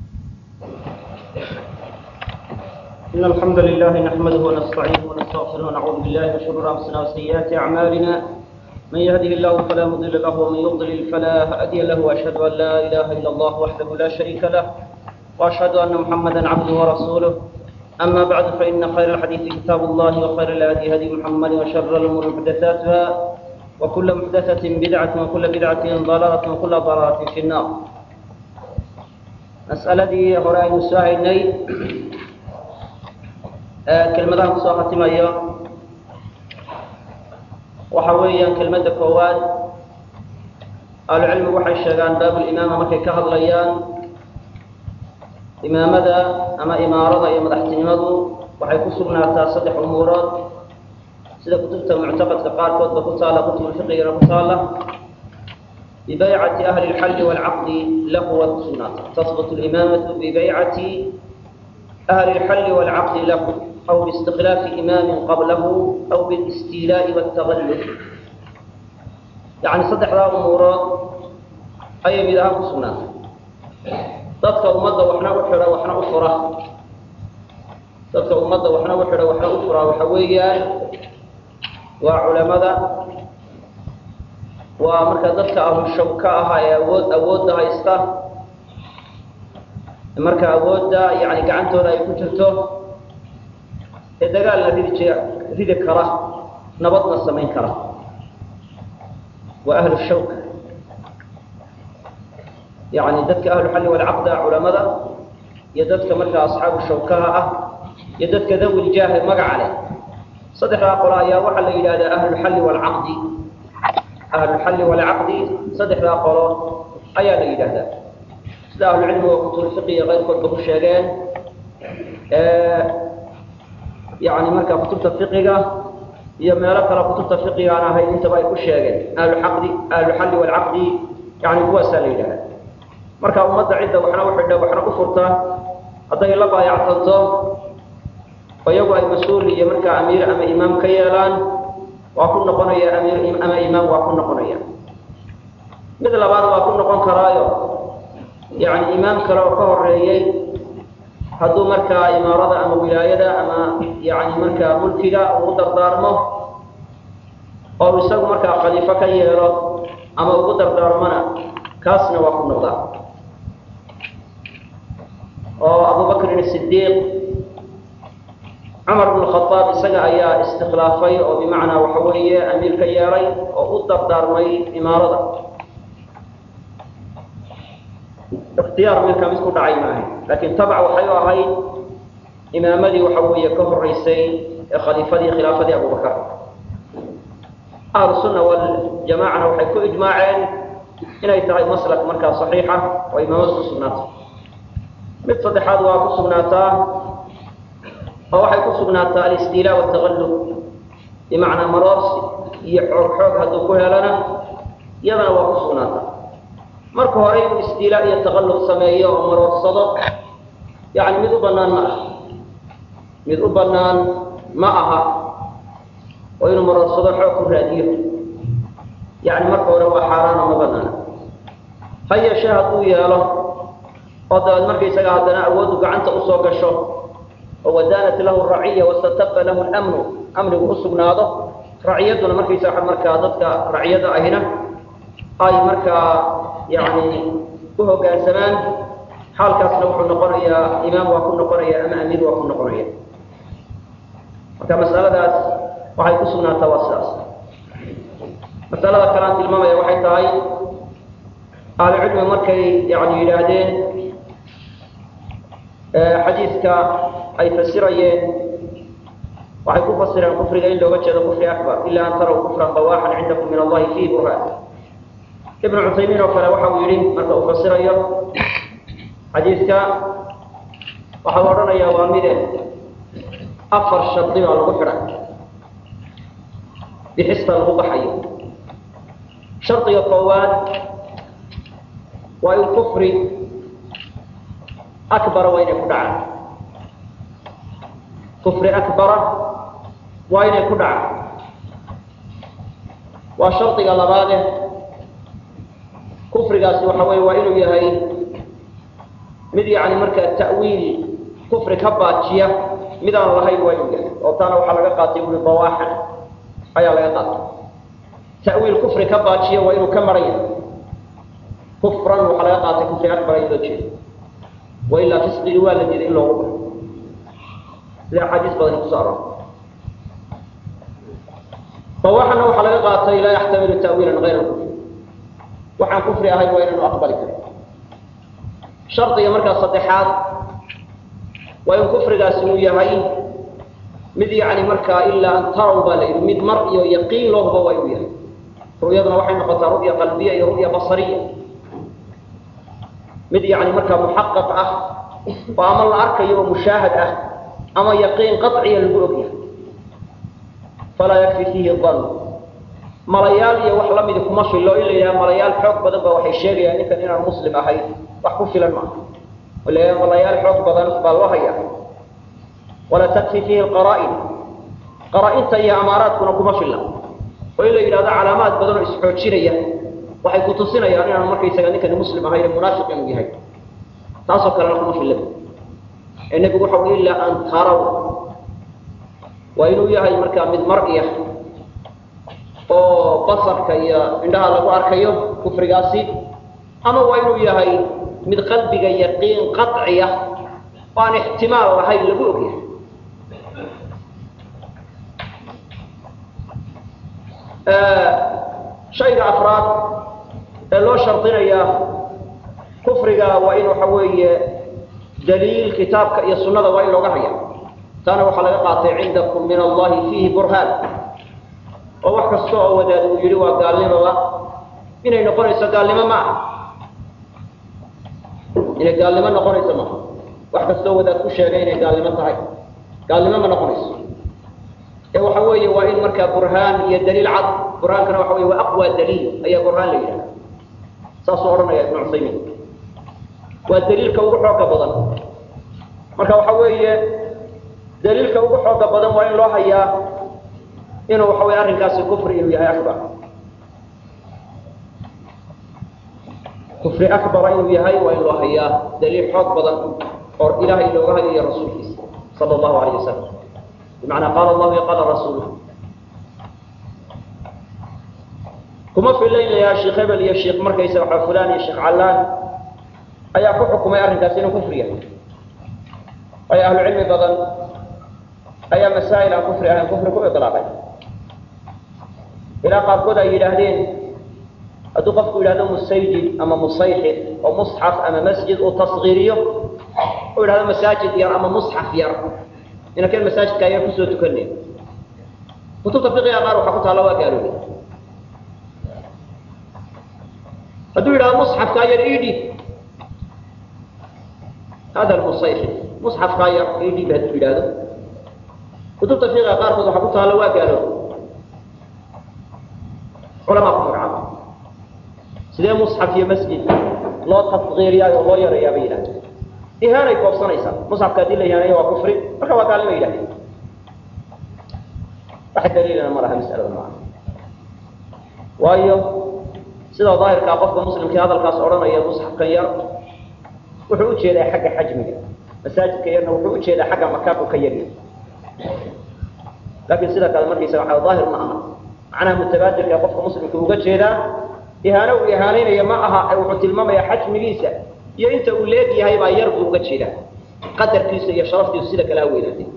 إن الحمد لله نحمده ونستعينه ونستغفره ونعوذ بالله من شرور أنفسنا وسيئات أعمالنا من يهده الله فلا مضل له ومن يضلل فلا هادي له وأشهد أن لا إله إلا الله وحده لا شريك له وأشهد أن محمدا عبده ورسوله. أما بعد فإن خير الحديث كتاب الله وخير الهدي هدي محمد وشر الأمور محدثاتها وكل محدثة بدعة وكل بدعة ضلالة وكل ضلالة في النار. مسألة هراء مساعدني كلمة kusoo khatimayo waxa weeyaan kelmadda koowaad ahlucilmigu waxay sheegaan baabulimaama markay ka hadlayaan imaamada ama imaarada iyo madaxtinimadu waxay ku sugnaataa saddex umuurood sida kutubta muctaqadka qaarkoodba ku taala kutubulfiqigana ku taala bibaycati ahli lxalli waalcaqdi lahu waa ku sugnaata tasbutu limaamatu bibaycati ahli lxalli waalcaqdi lahu أو باستخلاف إمام قبله أو بالاستيلاء والتغلب. يعني صدح ذا أمورات أي بدها كسنة تذكر أمضى وإحنا أخرى وإحنا أخرى تذكر أمضى وإحنا أخرى وإحنا أخرى وحويا وعلماء ومركزتك أهل الشوكاء أودها يستا مركز أودها يعني قعنته لا يكون تلته dagaal la ridi kara nabadna samayn kara waa ahlu shawk yani dadka ahlu xalli walcaqda culamada iyo dadka markaa asxaabu shawkaha ah iyo dadka dawi ljaahi magaca leh saddexdaa qolo ayaa waxaa la yidhahdaa ahlulxalli walcaqdi ahlulxalli walcaqdi saddexdaa qolo ayaa la yidhahdaa sida ahlucilmiga kutubulfiqiya qayrkoodba ku sheegeen يعني مركا كتبت الفقه هي مالك كتبت الفقه أنا هاي أنت باي كل شيء أهل الحل والعقد يعني هو سليلة مركا أمد عدة وحنا وحدة وحنا كفرته أضي الله يعتذر ويبقى المسؤول هي مركا أمير أما إمام كيالان وأكون قنيا أمير أما إمام وأكون قنيا مثل بعض وأكون قن كرايو يعني إمام كراو كهريي hadduu markaa imaarada ama wilaayada ama yani markaa mulkiga ugu dardaarmo oo isagu markaa khaliifo ka yeelo ama ugu dardaarmona kaasna waa ku noqdaa oo abubakrin asidiiq cumar bn khaaab isaga ayaa istikhlaafay oo bimacnaa waxa weeye amiir ka yeelay oo u dardaarmay imaarada اختيار من كم يسكت عينه لكن تبع وحيو هاي إمامدي وحوية كفر رئيسين خليفة خلافة أبو بكر أهل السنة والجماعة وحيكون إجماعين إن يتغي مسلك مركز صحيحة وإمامات السنة مثل صدحات وأكو سناتا أو حيكون سناتا الاستيلاء والتغلب بمعنى مراس يحرق هدوكوها لنا يضنا وأكو سناتا marka hore inuu istiilaa iyo taqallub sameeyo oo maroorsado yani mid u bannaan ma aha oo inuu maroorsado xoog ku raadiyo yani marka hore waa xaaraan oo ma bannaana ha yeeshee hadduu yeelo oo dabeed markaysaga haddana awooddu gacanta u soo gasho oo wadaanat lahu raciya wastataba lahu lamnu amnigu u sugnaado raciyadduna markaysaga markaa dadka raciyada ahina ay markaa يعني هو كان زمان حال كاسنا وحنا قرية إمام وكنا قرية أما أمير وكنا قرية وكما مسألة ذات وحي كسونا توساس مسألة كانت الماما وحي تاي على علم مركي يعني يلادين حديثك أي فسرين وحي كفسر الكفر إلا لو وجد كفر أكبر إلا أن تروا كفرا بواحا عندكم من الله فيه برهان ابن عثيمين وكان وحاو يرين مركا أفسر حديثك وحاورنا يا وامده أفر الشطين على الغفرة bixista lagu baxayo shardiga koowaad waa in kufri akbar waa inay ku dhacaan kufri akbara waa inay ku dhacaan waa shardiga labaade kufrigaasi waxa weeye waa inuu yahay mid yani markaa ta'wiil kufri ka baajiya midaan lahayn waa inuu yahay oo taana waxaa laga qaatay uli bawaaxan ayaa laga qaatay ta'wiil kufri ka baajiya waa inuu ka maran yahay kufran waxaa laga qaatay kufri akbar iyadoo jeeda wa ilaa fisqigi waa la diiday in loogu baxo sida axaadiis badan kusoo arortay bawaaxanna waxaa laga qaatay laa yaxtamilu ta'wiilan hayra kufri waxaan kufri ahayn waa inaanu aqbali karin shardiga markaa saddexaad waa in kufrigaasi uu yahay mid yani markaa ilaa an taraw baa la yidhi mid mar iyo yaqiin loo hubo waa inuu yahay ru'yaduna waxay noqotaa ru'ya qalbiya iyo ru'ya basariya mid yani markaa muxaqaq ah oo ama la arkayo oo mushaahad ah ama yaqiin qaطciya lagu ogyahay falaa yakfi fiihi dan malayaal iyo wax lamidi kuma filo in la yidhaha malayaal xoog badan ba waxay sheegayaan ninkan inaan muslim ahayn wax ku filan maaha walayaa malayaal xoog badan baa loo hayaa walaa takfi fiihi alqaraa'in qaraa'inta iyo amaaraadkuna kuma filla oo in la yidhahdo calaamaad badan oo isxoojinaya waxay ku tusinayaan inaan markaysaga ninkani muslim ahayn munaafiq inuu yahay taasoo kalena kuma filla ee nebigu waxa uu ilaa an taraw waa inuu yahay markaa mid mar'iya oo basarka iyo indhaha lagu arkayo kufrigaasi ama waa inuu yahay mid qalbiga yaqiin qaطciya oo aan ixtimaal lahayn lagu ogyahay shayga afraad ee loo shardinaya kufriga waa in waxa weeye daliil kitaabka iyo sunnada waa in looga haya taana waxaa laga qaatay cindakum min allahi fiihi burhaan oo wax kasta oo wadaad uu yidhi waa gaalnimoba inay noqonayso gaalnimo ma aha inay gaalnimo noqonayso maaha wax kasta oo wadaad ku sheegay inay gaalnimo tahay gaalnimo ma noqonayso ee waxa weeye waa in markaa burhaan iyo daliil cad burhaankana waxa weye waa aqwa daliil ayaa burhaan la yidhaha saasuu odhanaya ibnu cusaymiin waa daliilka ugu xooga badan marka waxa weeye daliilka ugu xooga badan waa in loo hayaa inuu waxa weye arrinkaasi kufri inuu yahay akbar kufri akbara inuu yahay waa in loo hayaa daliil xoog badan oo ilaahay looga hayo iyo rasuulkiisa sala allahu alayh wasalam bimacnaa qaala allahu iyo qaala rasuuluh kuma filaynayaa sheekh hebel iyo sheekh markaysa waxaa fulaan iyo sheekh callaan ayaa ku xukumay arrinkaasi inuu kufri yahay waayo ahlu cilmi badan ayaa masaa'il aan kufri ahayn kufri ku ilaaqay ilaa qaarkood ay yidhaahdeen hadduu qofku yidhahdo musayjid ama musayxif oo musxaf ama masjid uu tasgiiriyo uu yidhahdo masaajid yar ama musxaf yar inankeen masaajidkaa yar kusoo tukanay kutubta fiqiga qaar waxaa ku taalla waa gaaloobay hadduu yidhahdo musxafkaa yar ii dhiib hada almusayxif musxafkaa yar ii dhiib hadduu yidhahdo kutubta fiqiga qaarkood waxaa ku taalla waa gaaloobay culamaa ku magacaaba sidee musxaf iyo masjid loo tasgiiriyaayo oo loo yareeyaa bay yidhahdeen ihaanay koobsanaysaa musxafka haddii la ihaaneeyo waa kufri marka waa gaalnimo yidhahdeen wax daliilana ma laha mas'alada maaha waayo sida daahirkaa qofka muslimkii hadalkaas odhanaya musxafkan yar wuxuu u jeedaa xagga xajmiga masaajidka yarna wuxuu u jeedaa xagga makaanku ka yarya laakiin sida kale markaysa waxaa daahir ma aha macnaha mutabaadirka qofka muslimka uga jeedaa ihaano uu ihaanaynaya ma aha ee wuxuu tilmaamaya xajmigiisa iyo inta uu leegyahay baa yar buu uga jeedaa qadarkiisa iyo sharaftiisu sida kale ha weynaatay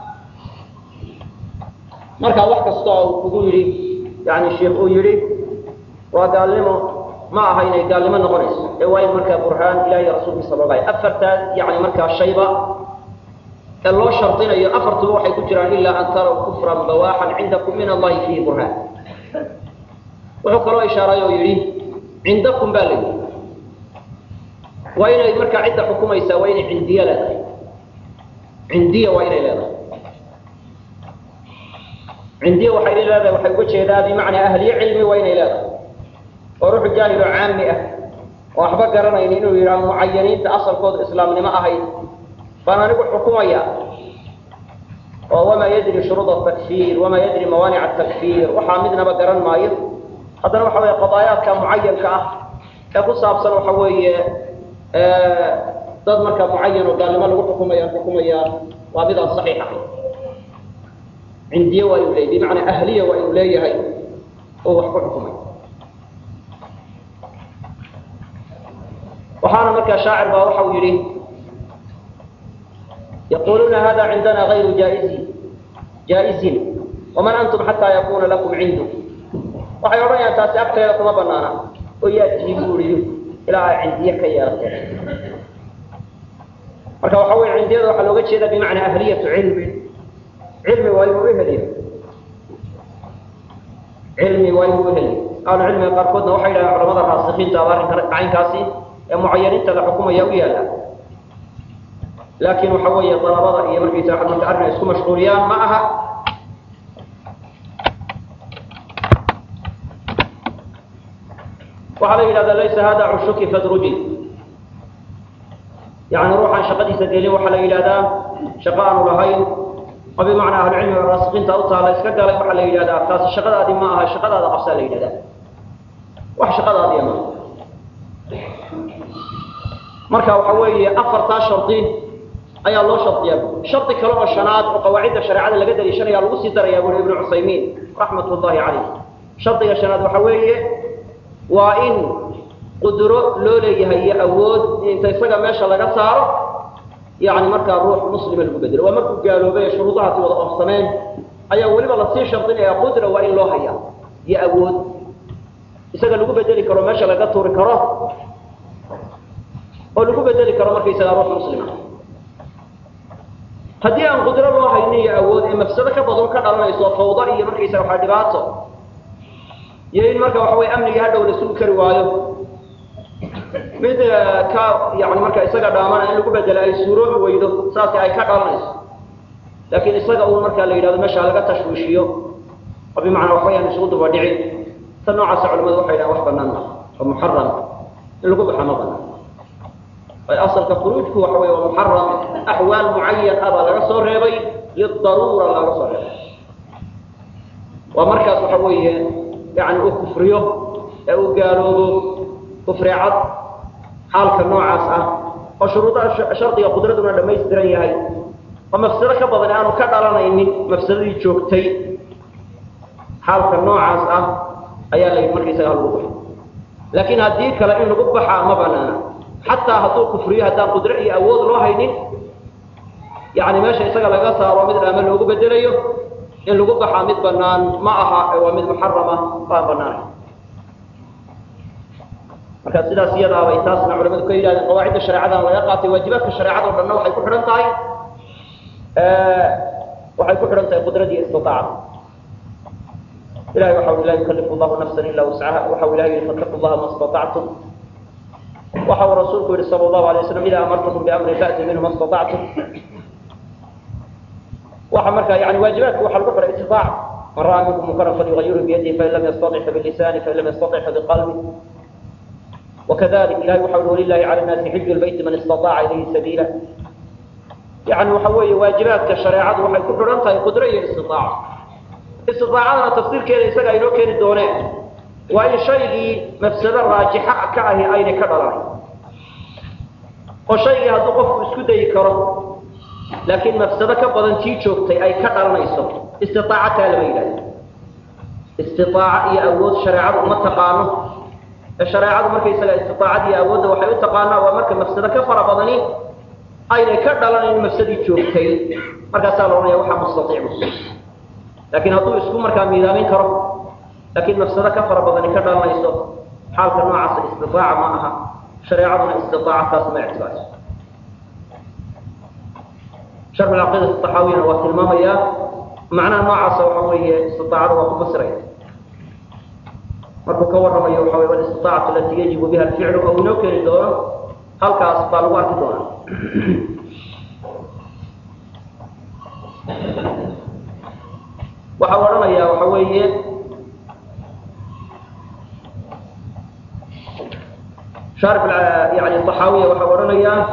marka wax kasta oo kugu yidhi yani sheekh uu yidhi waa gaalnimo ma aha inay gaalnimo noqonayso ee waa in markaa burhaan ilahi rasuulkiisa looga hay afartaas yani markaa shayba ee loo shardinayo afartuba waxay ku jiraan ilaa an taraw kufran bawaaxan cindakum min allahi fiihi burhaan wuxuu kaloo ishaaray oo yidhi cindakum baa la yidhi waa inay markaa cidda xukumaysaa waa inay cindiye leedahay cindiya waa inay leedahay عندي وحي لا وحي وجهها بمعنى أهل علمي وين لا وروح جاهل عامئة وأحبا قرنا إنه يرى معينين تأصل كود إسلام لما أهيد فأنا نقول حكومية وهو ما يدري شروط التكفير وما يدري موانع التكفير وحامدنا بقرن ماير هذا نوع حوي قضايات كمعين كقصة أبصر وحوي ضد مركب معين وقال لما نقول حكومية وابدا صحيحة عندي وإولي بمعنى أهلية وإولي هاي هو حكومية وحانا مركب شاعر باوحا ويريه يقولون هذا عندنا غير جائز ومن أنتم حتى يكون لكم عنده وحيورون أن تأتي لكم بنانا ويأتي يقولوا إلى عندي كيارته marka waxa weey cindeedu waxa looga jeedaa bimacna ahliyatu ilmi waa inuu heliyo ilmi waa inuu heliyo aan ilmi qarkoodna waxay yiraahdaan culimada raasixiinta arrinkaasi ee mucayyaninta la xukumayo u yaala laakiin waxa weey talabada iyo markaysa waxa marka arrin isku mashquuliyaan ma aha waxa la yiraahdaa laysa hada ushuki fadruji يعني روحا شقدي سجلين وحلا إلى ذا شقاء ولهين وبمعنى أهل العلم والراسخين تأوتها لا يسكت على وحلا إلى ذا خاص الشقد هذه معها الشقد هذا أفسد إلى ذا وح شقد هذه ما مركا وحوي أفر شرطين أي الله شرط يابو شرط كلام الشنات وقواعد الشريعة اللي قدر يشرع الوصي ترى يا ابن عثيمين رحمة الله عليه شرط الشنات وحوي وإن قدرة لولا هي أود أنت يسقى ماشى لقى صار يعني مركا روح مسلم المقدر ومركا قالوا بيه شروطها توضع أفصمان أي أولي بالله تصير شرطين يا قدرة وإن له هي أود يسقى لقوا بدل كرو ماشى لقى طور كراه أو لقوا بدل كرو مركا يسقى روح مسلم هدي أن قدرة الله هي أود إما بسبك بضم كرنا يسوى فوضى مركا يسقى حادباته يين مركا وحوي أمني هذا ولا سوق كروايه mid ka yaani marka isaga dhaaman in lagu bedelo ay suuroobi weydo saasi ay ka dhalanayso laakiin isaga uu marka la yiraahdo meesha laga tashwiishiyo abi macna waxa yaani soo daba dhici tan nooca culimadu waxay yiraahdaan wax banaan oo muharram in lagu baxo madan ay asalka furuujku waxa weeye muharram ahwaal muayyan aba laga soo reebay lidarura laga soo reebay wa markaas waxa weeye yaani uu kufriyo ee uu gaaloobo كفرعات حالك النوعاس وشروط شرط قدرتنا لما يسترن yahay ومفسده كبدن aanu ka dhalanaynin mafsadii joogtay حالك النوعاس ayaa la markiisa lagu baxay laakiin hadii kale in lagu baxaa ma banaana hatta haduu kufriyo hada qudro iyo awood loo haynin yaani meesha isaga laga saaro mid ama loogu bedelayo in lagu baxaa mid banaan ma aha waa mid muharrama banaan marka sidaas iyada ay taasna culimadu ka yiraahdeen qawaacida shariicada laga qaatay waajibaadka shariicada oo dhan waxay ku xiran tahay qudradii istitaaca ilaahay waxa uu ilaahay kallifu Allahu nafsan illa wus'aha waxa uu ilaahay fattaqullaha ma istata'tum waxa uu rasuulku yiri sallallahu alayhi wasallam ila amartukum bi amri fa'tu minhu ma istata'tum waxa marka yaani waajibaadku waxa lagu xiray istitaaca man ra'a minkum munkaran falyughayyirhu bi yadihi fa in lam yastati' fa bi lisanihi fa in lam yastati' fa bi qalbihi وكذلك إلهي وحوله لله على الناس حج البيت من استطاع إليه سبيلا يعني وحوي واجبات كالشريعة وحي كفر أنت قدرية استطاعة تفسير كذا يسقى إنه كان الدونين وإن شيء مفسدة راجحة كأهي أين كبرا وشيء هدوقف اسكده يكره لكن مفسدة كبرا تيشوكتي أي كبرا يسر استطاعة كالميلة استطاعة يأود شريعة ومتقانه الشريعة مركز استطاعة أود وحي تقانا ومركز مفسدة كفر بضني أين كدلن المفسد جوكتين مركز سالون يا وحى مستطيع لكن هذو اسكو مركز ميدانين كرم لكن مفسدة كفر بضني كدلن يسوع حال كنوع استطاعة معها شريعة استطاعة تسمع اعتبار شرح العقيدة الطحاوية والتلمامية معناه نوع سوحوية استطاعة وقبصرية markuu ka warramayo waxa weey istiطاعة التي يجب بها الفعل أو نوكل دون halkaas baa lagu arki doonaa وحورنا يا وحوية شارف يعني الطحاوية وحورنا يا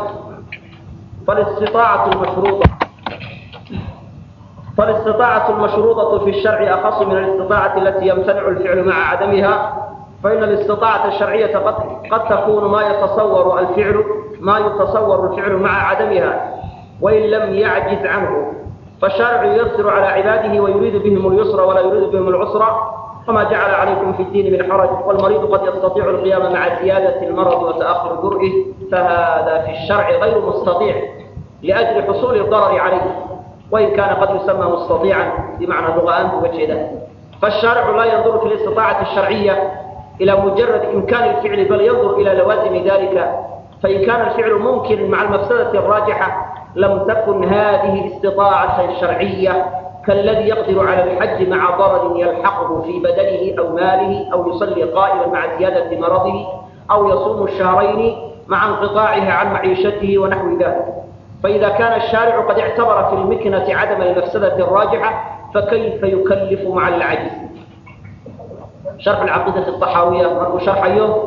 فالاستطاعة المشروطة في الشرع أخص من الاستطاعة التي يمتنع الفعل مع عدمها، فإن الاستطاعة الشرعية قد تكون ما يتصور الفعل مع عدمها وإن لم يعجز عنه، فالشارع ييسر على عباده ويريد بهم اليسر ولا يريد بهم العسر، وما جعل عليكم في الدين من حرج، والمريض قد يستطيع القيام مع زيادة المرض وتأخر برئه، فهذا في الشرع غير مستطيع لأجل حصول الضرر عليه، وإن كان قد يسمى مستطيعا بمعنى لغان وجهه. فالشارع لا ينظر في الاستطاعة الشرعية إلى مجرد إمكان الفعل، بل ينظر إلى لوازم ذلك، فإن كان الفعل ممكن مع المفسدة الراجحة لم تكن هذه استطاعة شرعية، كالذي يقدر على الحج مع ضرر يلحقه في بدنه أو ماله، أو يصلي قائما مع زيادة مرضه، أو يصوم الشهرين مع انقطاعه عن معيشته ونحو ذلك. فإذا كان الشارع قد اعتبر في المكنة عدم المفسدة الراجحة فكيف يكلف مع العجز؟ شرح العقيدة الطحاوية مرة شرح أيوه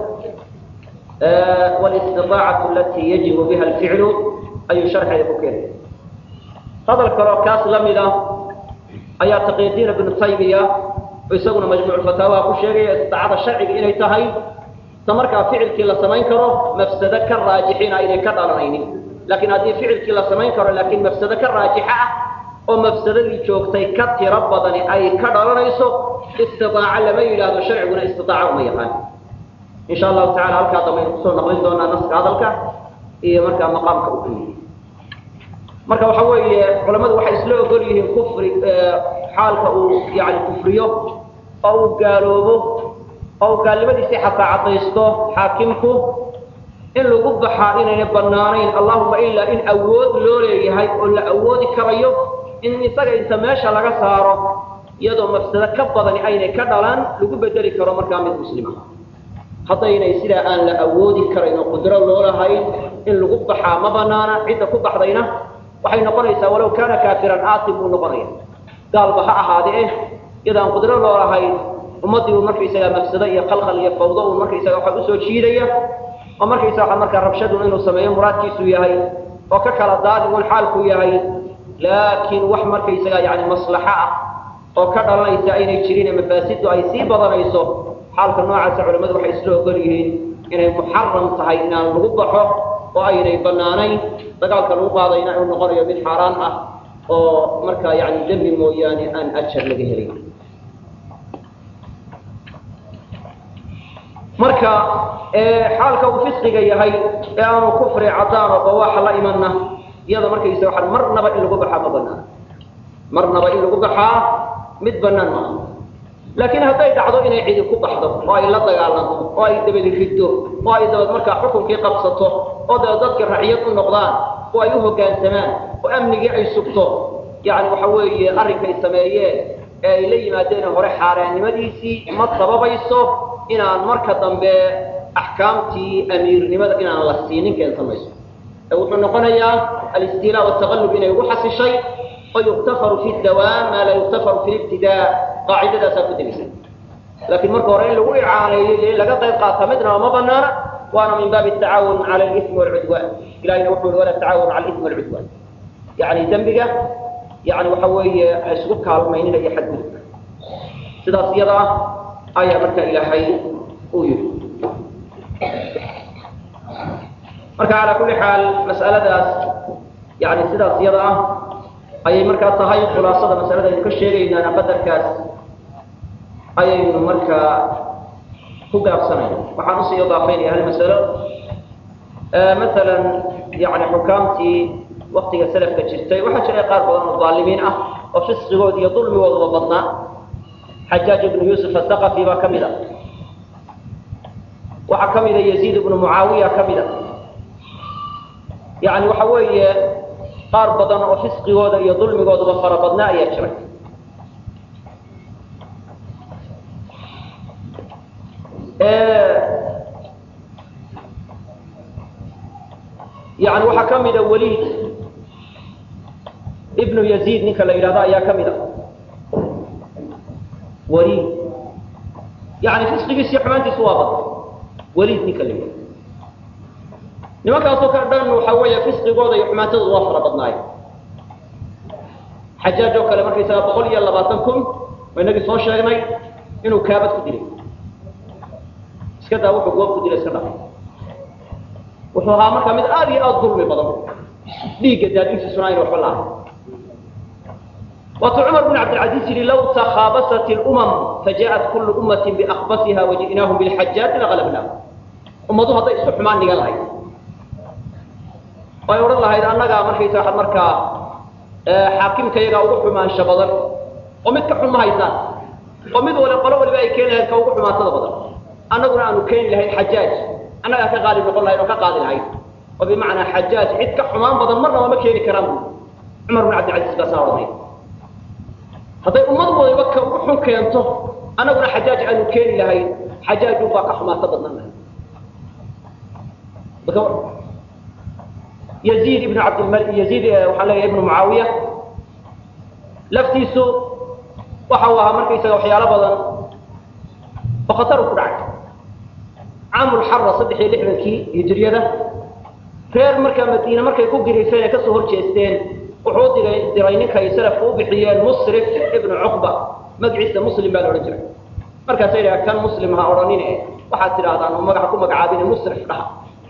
والاستطاعة التي يجب بها الفعل أي شرح يبكين. هذا الكراكاس لمدة أي تقي الدين ابن تيمية ويسوون مجموع الفتاوى وشيء استطاعة الشرع إلى تهي تمرك فعل كلا سمين كره مفسدة كالراجحين إلى كدرين، لكن هذه فعل كلا سمين كره لكن مفسدة كالراجحة ومفسدة اللي شوكتي كتي ربضني أي كدرينيسو استطاع لما يلاد الشرع من استطاع وما يفعل. إن شاء الله تعالى هلك هذا ما يقصون نقول دونا نسك هذا الك إيه مركا مقام كوكلي مركا وحوي علماء waxay isla ogol yihiin kufri xaalka uu yaani kufriyo oo gaaloobo oo gaalnimadiisa xataa cadaysto xaakimku in lagu baxaa inay banaanayn Allahumma illa in awood loo leeyahay oo la awoodi karayo in isaga inta meesha laga saaro iyadoo mafsada ka badan ay ka dhalaan lagu bedeli karo markaa mid muslima hadayna sida aan la awoodi karin oo qudro loo lahayn in lagu baxaa ma banaana cid ku baxdayna waxay noqonaysaa walow kana kaafiran aatim uu noqonaya dalba ha ahaadee idaan qudro loo lahayn ummadii markay isaga mafsada iyo qalqal iyo fawdo markay isaga waxa u soo jiidaya oo markay isaga markaa rabshadu inuu sameeyo muraadkiisu yahay oo ka kala daadi wal xaalku yahay laakiin wax markay isaga yaani maslaxa ah oo ka dhalanaysa inay jireen mafaasidu ay sii badanayso xaalka noocaas culimadu waxay isla ogol yihiin inay muharram tahay in aan lagu baxo oo aynay banaanayn dagaalka lagu qaadayna inuu noqonayo mid xaraan ah oo marka yaani dambi mooyaane aan ajar laga helin. marka xaalka uu fisqiga yahay ee aanu kufri cadaan oo waxa la imanna iyada markaysa waxa marnaba in lagu baxaa ma banaana marnaba in lagu baxaa mid banaan ma laakiin haday dhacdo inay cid ku baxdo oo ay la dagaalanto oo ay dabadi riddo oo ay dabad marka xukunkii qabsato oo dadka raciyad u noqdaan oo ay u hoggaansamaan oo amniga ay sugto yaani waxa weeye arrinka ay sameeyeen ee ay la yimaadeen hore xaaraannimadiisii ma sababayso inaan marka dambe ahkaamtii amiirnimada inaan la siinin keensamayso wuxuu noqonayaa al-istilaa wa taqallub inay ugu xasishay oo yuqtafaru fi dawam ma la yuqtafaru fi ibtidaa qaacidada saakudinaysa laakiin marka hore in lagu icaaneeyo laga qayb qaato midna ma banaana waana min baab at-taawun 'ala al-ithm wal-'udwan ilaahina wuxuu wala taawun 'ala al-ithm wal-'udwan yaani dambiga yaani waxa weeye isku kaalmaynina iyo xadgudubka sidaas iyada ayaa marka ilaahay uu yiri marka ala kulli xaal mas'aladaas yaani sidaas iyada ayay marka tahay khulaasada mas'alada ay ka sheegaynaa qadarkaas ayay marka ku gaabsanayaan waxaan u sii idaafeynaa hal mas'alo مثلا يعني حكامتي وقتها سلف كجرتي وحجر قارب الظالمين وفسقوا ذي ظلم وضبطنا حجاج بن يوسف الثقفي وكمله وحكمل يزيد بن معاوية كمله يعني وحوي قارب وفسقوا ذي ظلم وضبطنا يشرك يعني وحكمل وليد ابن يزيد نك لا يرادا يا كمله وليد يعني فسقي سي حمانتي سوابط وليد نكلم nimanka soo ka dhan waxa weeye fisqigooda iyo xumaantooda waa fara badnaay xajaaj oo kale markay 120,000 waynaga soo sheegnay inuu kaabad ku dilay iska daa wuxuu goob ku dilay iska dhaaf wuxuu ahaa marka mid aad iyo aad dulmi badan dhiiga daadinta sunaayir wax walaa وعمر بن عبد العزيز لو تخابست الأمم فجاءت كل أمة بأخبثها وجئناهم بالحجات لغلبناهم أمضوا هذا السحمان نقال هاي ويقول الله إذا أنك مركي ساحد مركا حاكم كيغا وقف ما انشبضر ومتك حما هيسان ومد ولا قلوا اللي بأي كين لهذا وقف ما تضبضر أنا قلنا أنه كين لهي الحجاج أنا كغالب نقول الله إنه كقاضي هاي وبمعنى حجاج عدك حمان بدل مرة وما كين كرام عمر بن عبد العزيز بساورني هذا أمضوا يبكى وقفهم كينته أنا قلنا حجاج أنه كين لهي حجاج وباك حما تضبضنا يزيد ابن عبد الملك يزيد وحلا ابن معاوية لفتيسو وحواها مركيسة وحيالة بدن فخطروا كرعك عام الحرة صدحي لحنكي يجري هذا غير مركة مدينة مركة يكون قريسين كسهر جيستين وحوض درينك يسرفوا بحيان مصرف ابن عقبة مقعيسة مسلم بالورجل مركة سيرها كان مسلم هاورانين وحاتي لهذا ومقعكم مقعابين مصرف لها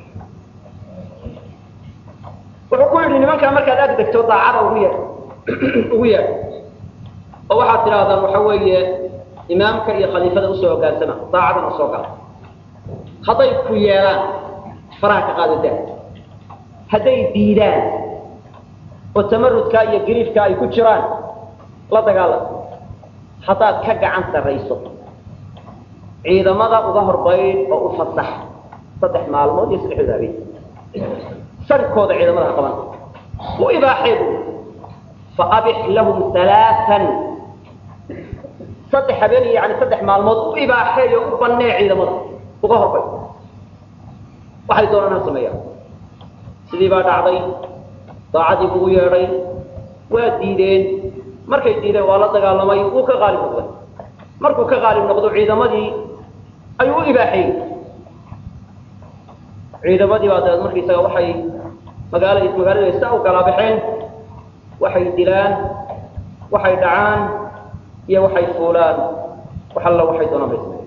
وحكوا لي nimanka marka aad degto daacada ugu yar oo waxa tiraahdaa waxa weeye imaamka iyo khaliifada u soo hogaansama daacada u soo gal haday ku yeelaan faraha qaadada haday diidaan oo tamarrudka iyo gariifka ay ku jiraan la dagaalan hadaa ka gacan sareyso ciidamada uga horbayn oo u fasax 3 maalmood iyo 3 habeen سركوا عيدا مرة قبل وإباحيهم فأبح لهم 3 صدح بني يعني صدح مع الموت وإباحيهم وبني عيدا مرة وظهر بي وحي دورنا سمية سيدي بعد عضي ضاعدي بويري وديدين مركي ديدين والله قال لما يبوك غالب نقضي مركو كغالب نقضوا عيدا مدي أيو إباحيهم ciidamadii baa markiisa waxay magaalada isaa u kala baxeen waxay dilaan waxay dhacaan iyo waxay fuulaan waxa la waxay doonaan bay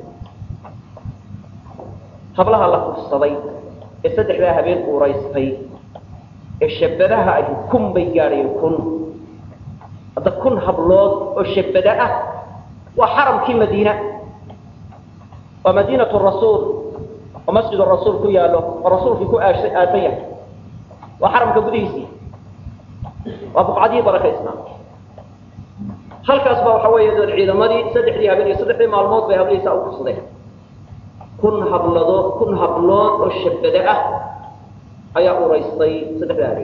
hablaha la kursaday ee saddexda habeen u raysay ee shabadaha ay kun bay gaareen hada kun hablood oo shabada ah waa xaramkii Madiina waa Madiinatu Rasuul ومسجد الرسول كياله والرسول في كل آتية وحرم كبديسي وبقعدي بركة إسلام هل كاسبه وحوية ذو العيدة مدي سدح ليها بني سدح لي مع الموت بها بليس أو قصده كن هبلون والشبداء أيا أوريسطي سدح لها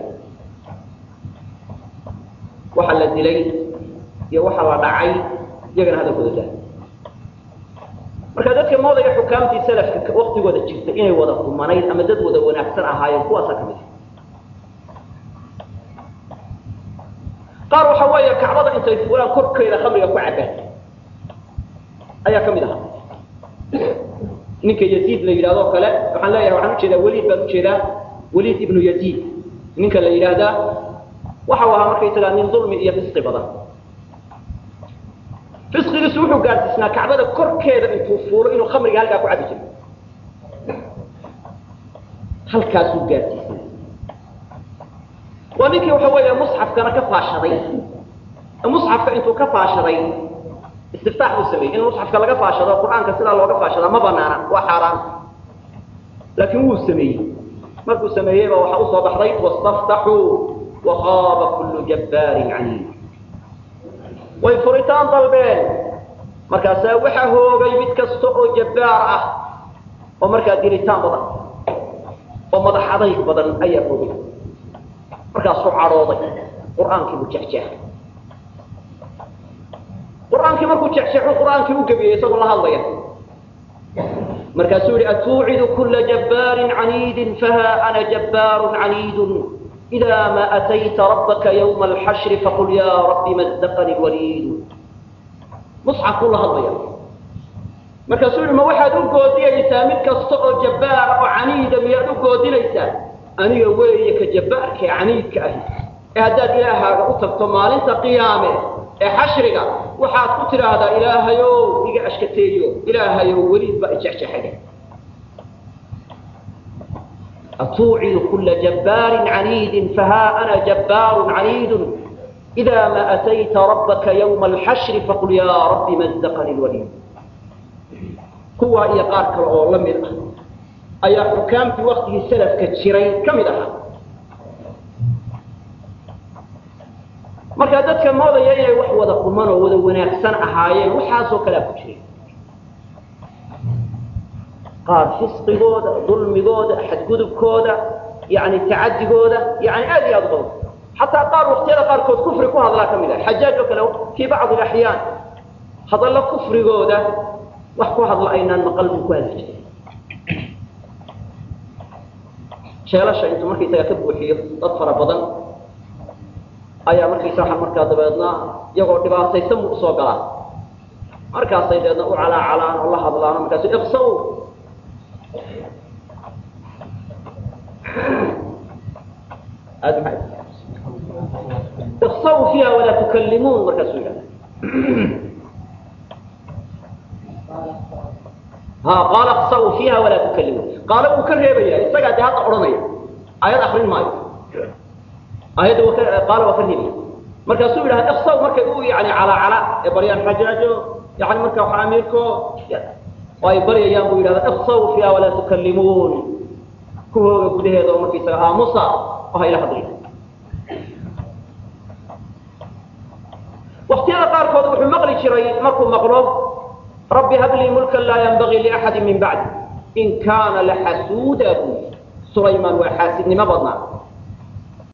وحل الدليل يوحل دعي يقن هذا كل ذلك marka dadka moodaya xukaamtii salafka waqtigooda jirta inay wada kulmanayd ama dad wada wanaagsan ahaayeen kuwaas ka mid qaar waxa weeye kacbada intay fuulaan korkeeda khamriga ku cabaan ayaa ka mid ah ninka Yazid la yiraahdo kale waxaan leeyahay waxaan u jeedaa Walid ibn Yazid ninka la yiraahdo waxa waa markay tagaan nin dulmi iyo fisqi badan fisqiga suuxu gaartisna kacbada korkeeda intuu fuulo inuu khamriga halka ku cabi jiro halkaas uu gaartisna ولكن هو مصحف كان كفاشري المصحف كأنتو كفاشري استفتاح مسلمين المصحف كان كفاشري القرآن كسر الله كفاشري ما بنانا وحرام لكن هو سمي مركو سميه وحوصوا بحريت واستفتحوا وخاب كل جبار عنيد ويفرطان طلبين مركا ساوحه غيبت كستو جبار ومركا ديريتان بدن ومدح حضيك بدن اي قوي مركا سو عروضي قرانك بو جحجح قرانك مركو جحجح قرانك بو غبيه اسو الله هدليا مركا سوري اتوعد كل جبار عنيد فها انا جبار عنيد إذا ما أتيت ربك يوم الحشر فقل يا رب مزقني الوليد musxafku la hadlaya markaasuu yidhi ma waxaad u goodinaysaa mid kasta oo jabbaara oo caniida miyaad u goodinaysaa aniga weeye ka jabbaarka ee caniidka ahi ee haddaad ilaahaaga u tagto maalinta qiyaame ee xashriga waxaad ku tidhaahdaa ilaahayow iga ashkateeyo ilaahayow weliid baa ijexjexaga أتوعد كل جبار عنيد فها أنا جبار عنيد إذا ما أتيت ربك يوم الحشر فقل يا رب مزقني الوليد هو إيقارك الأول لم يلقى أي حكام في وقته السلف كتشرين كم يلقى marka dadka moodaya inay wax wada quman oo wada wanaagsan ahaayeen waxaas oo kala ku jiray qaar fisqigooda dulmigooda xadgudubkooda yani tacaddigooda yani aad iyo aad badan xataa qaar waqtiyada qaarkood kufri ku hadlaa ka mid ah xajaaj oo kale fii bacdi alaxyaan hadalla kufrigooda wax ku hadla aynaan maqal buu ku hadli jiray sheelasha intuu markaysaga ka buuxiyo dad fara badan ayaa markaysa waxa markaa dabeedna iyagoo dhibaataysan buu usoo galaa markaasay deedna u calaacalaan oo la hadlaan markaasu iqsaw iqsaw fiiha walaa tukallimuun markaasuu yidhahda qaala iqsaw fiiha walaa tukallimuun qaala wuu ka reebaya isagaa dee hadda odhanaya aayad akrin maayo ayadu qaal waa ka reebay markaasuu yidhahda iqsaw markay u yani calaacala ee baryaan xajaajo yani marka waxa amiirko oo ay baryayaan buu yidhahda iqsaw fiiha walaa tukallimuun kuhooga gudaheeda oo markaysaga aamusa oo hayla hadlay waqtiyada qaarkood wuxuu maqli jiray markuu maqlo rabbi hab lii mulkan laa yanbagii liaxadin min bacdi in kaana laxasuuda buu sulaymaan waa xaasidnimo badnaa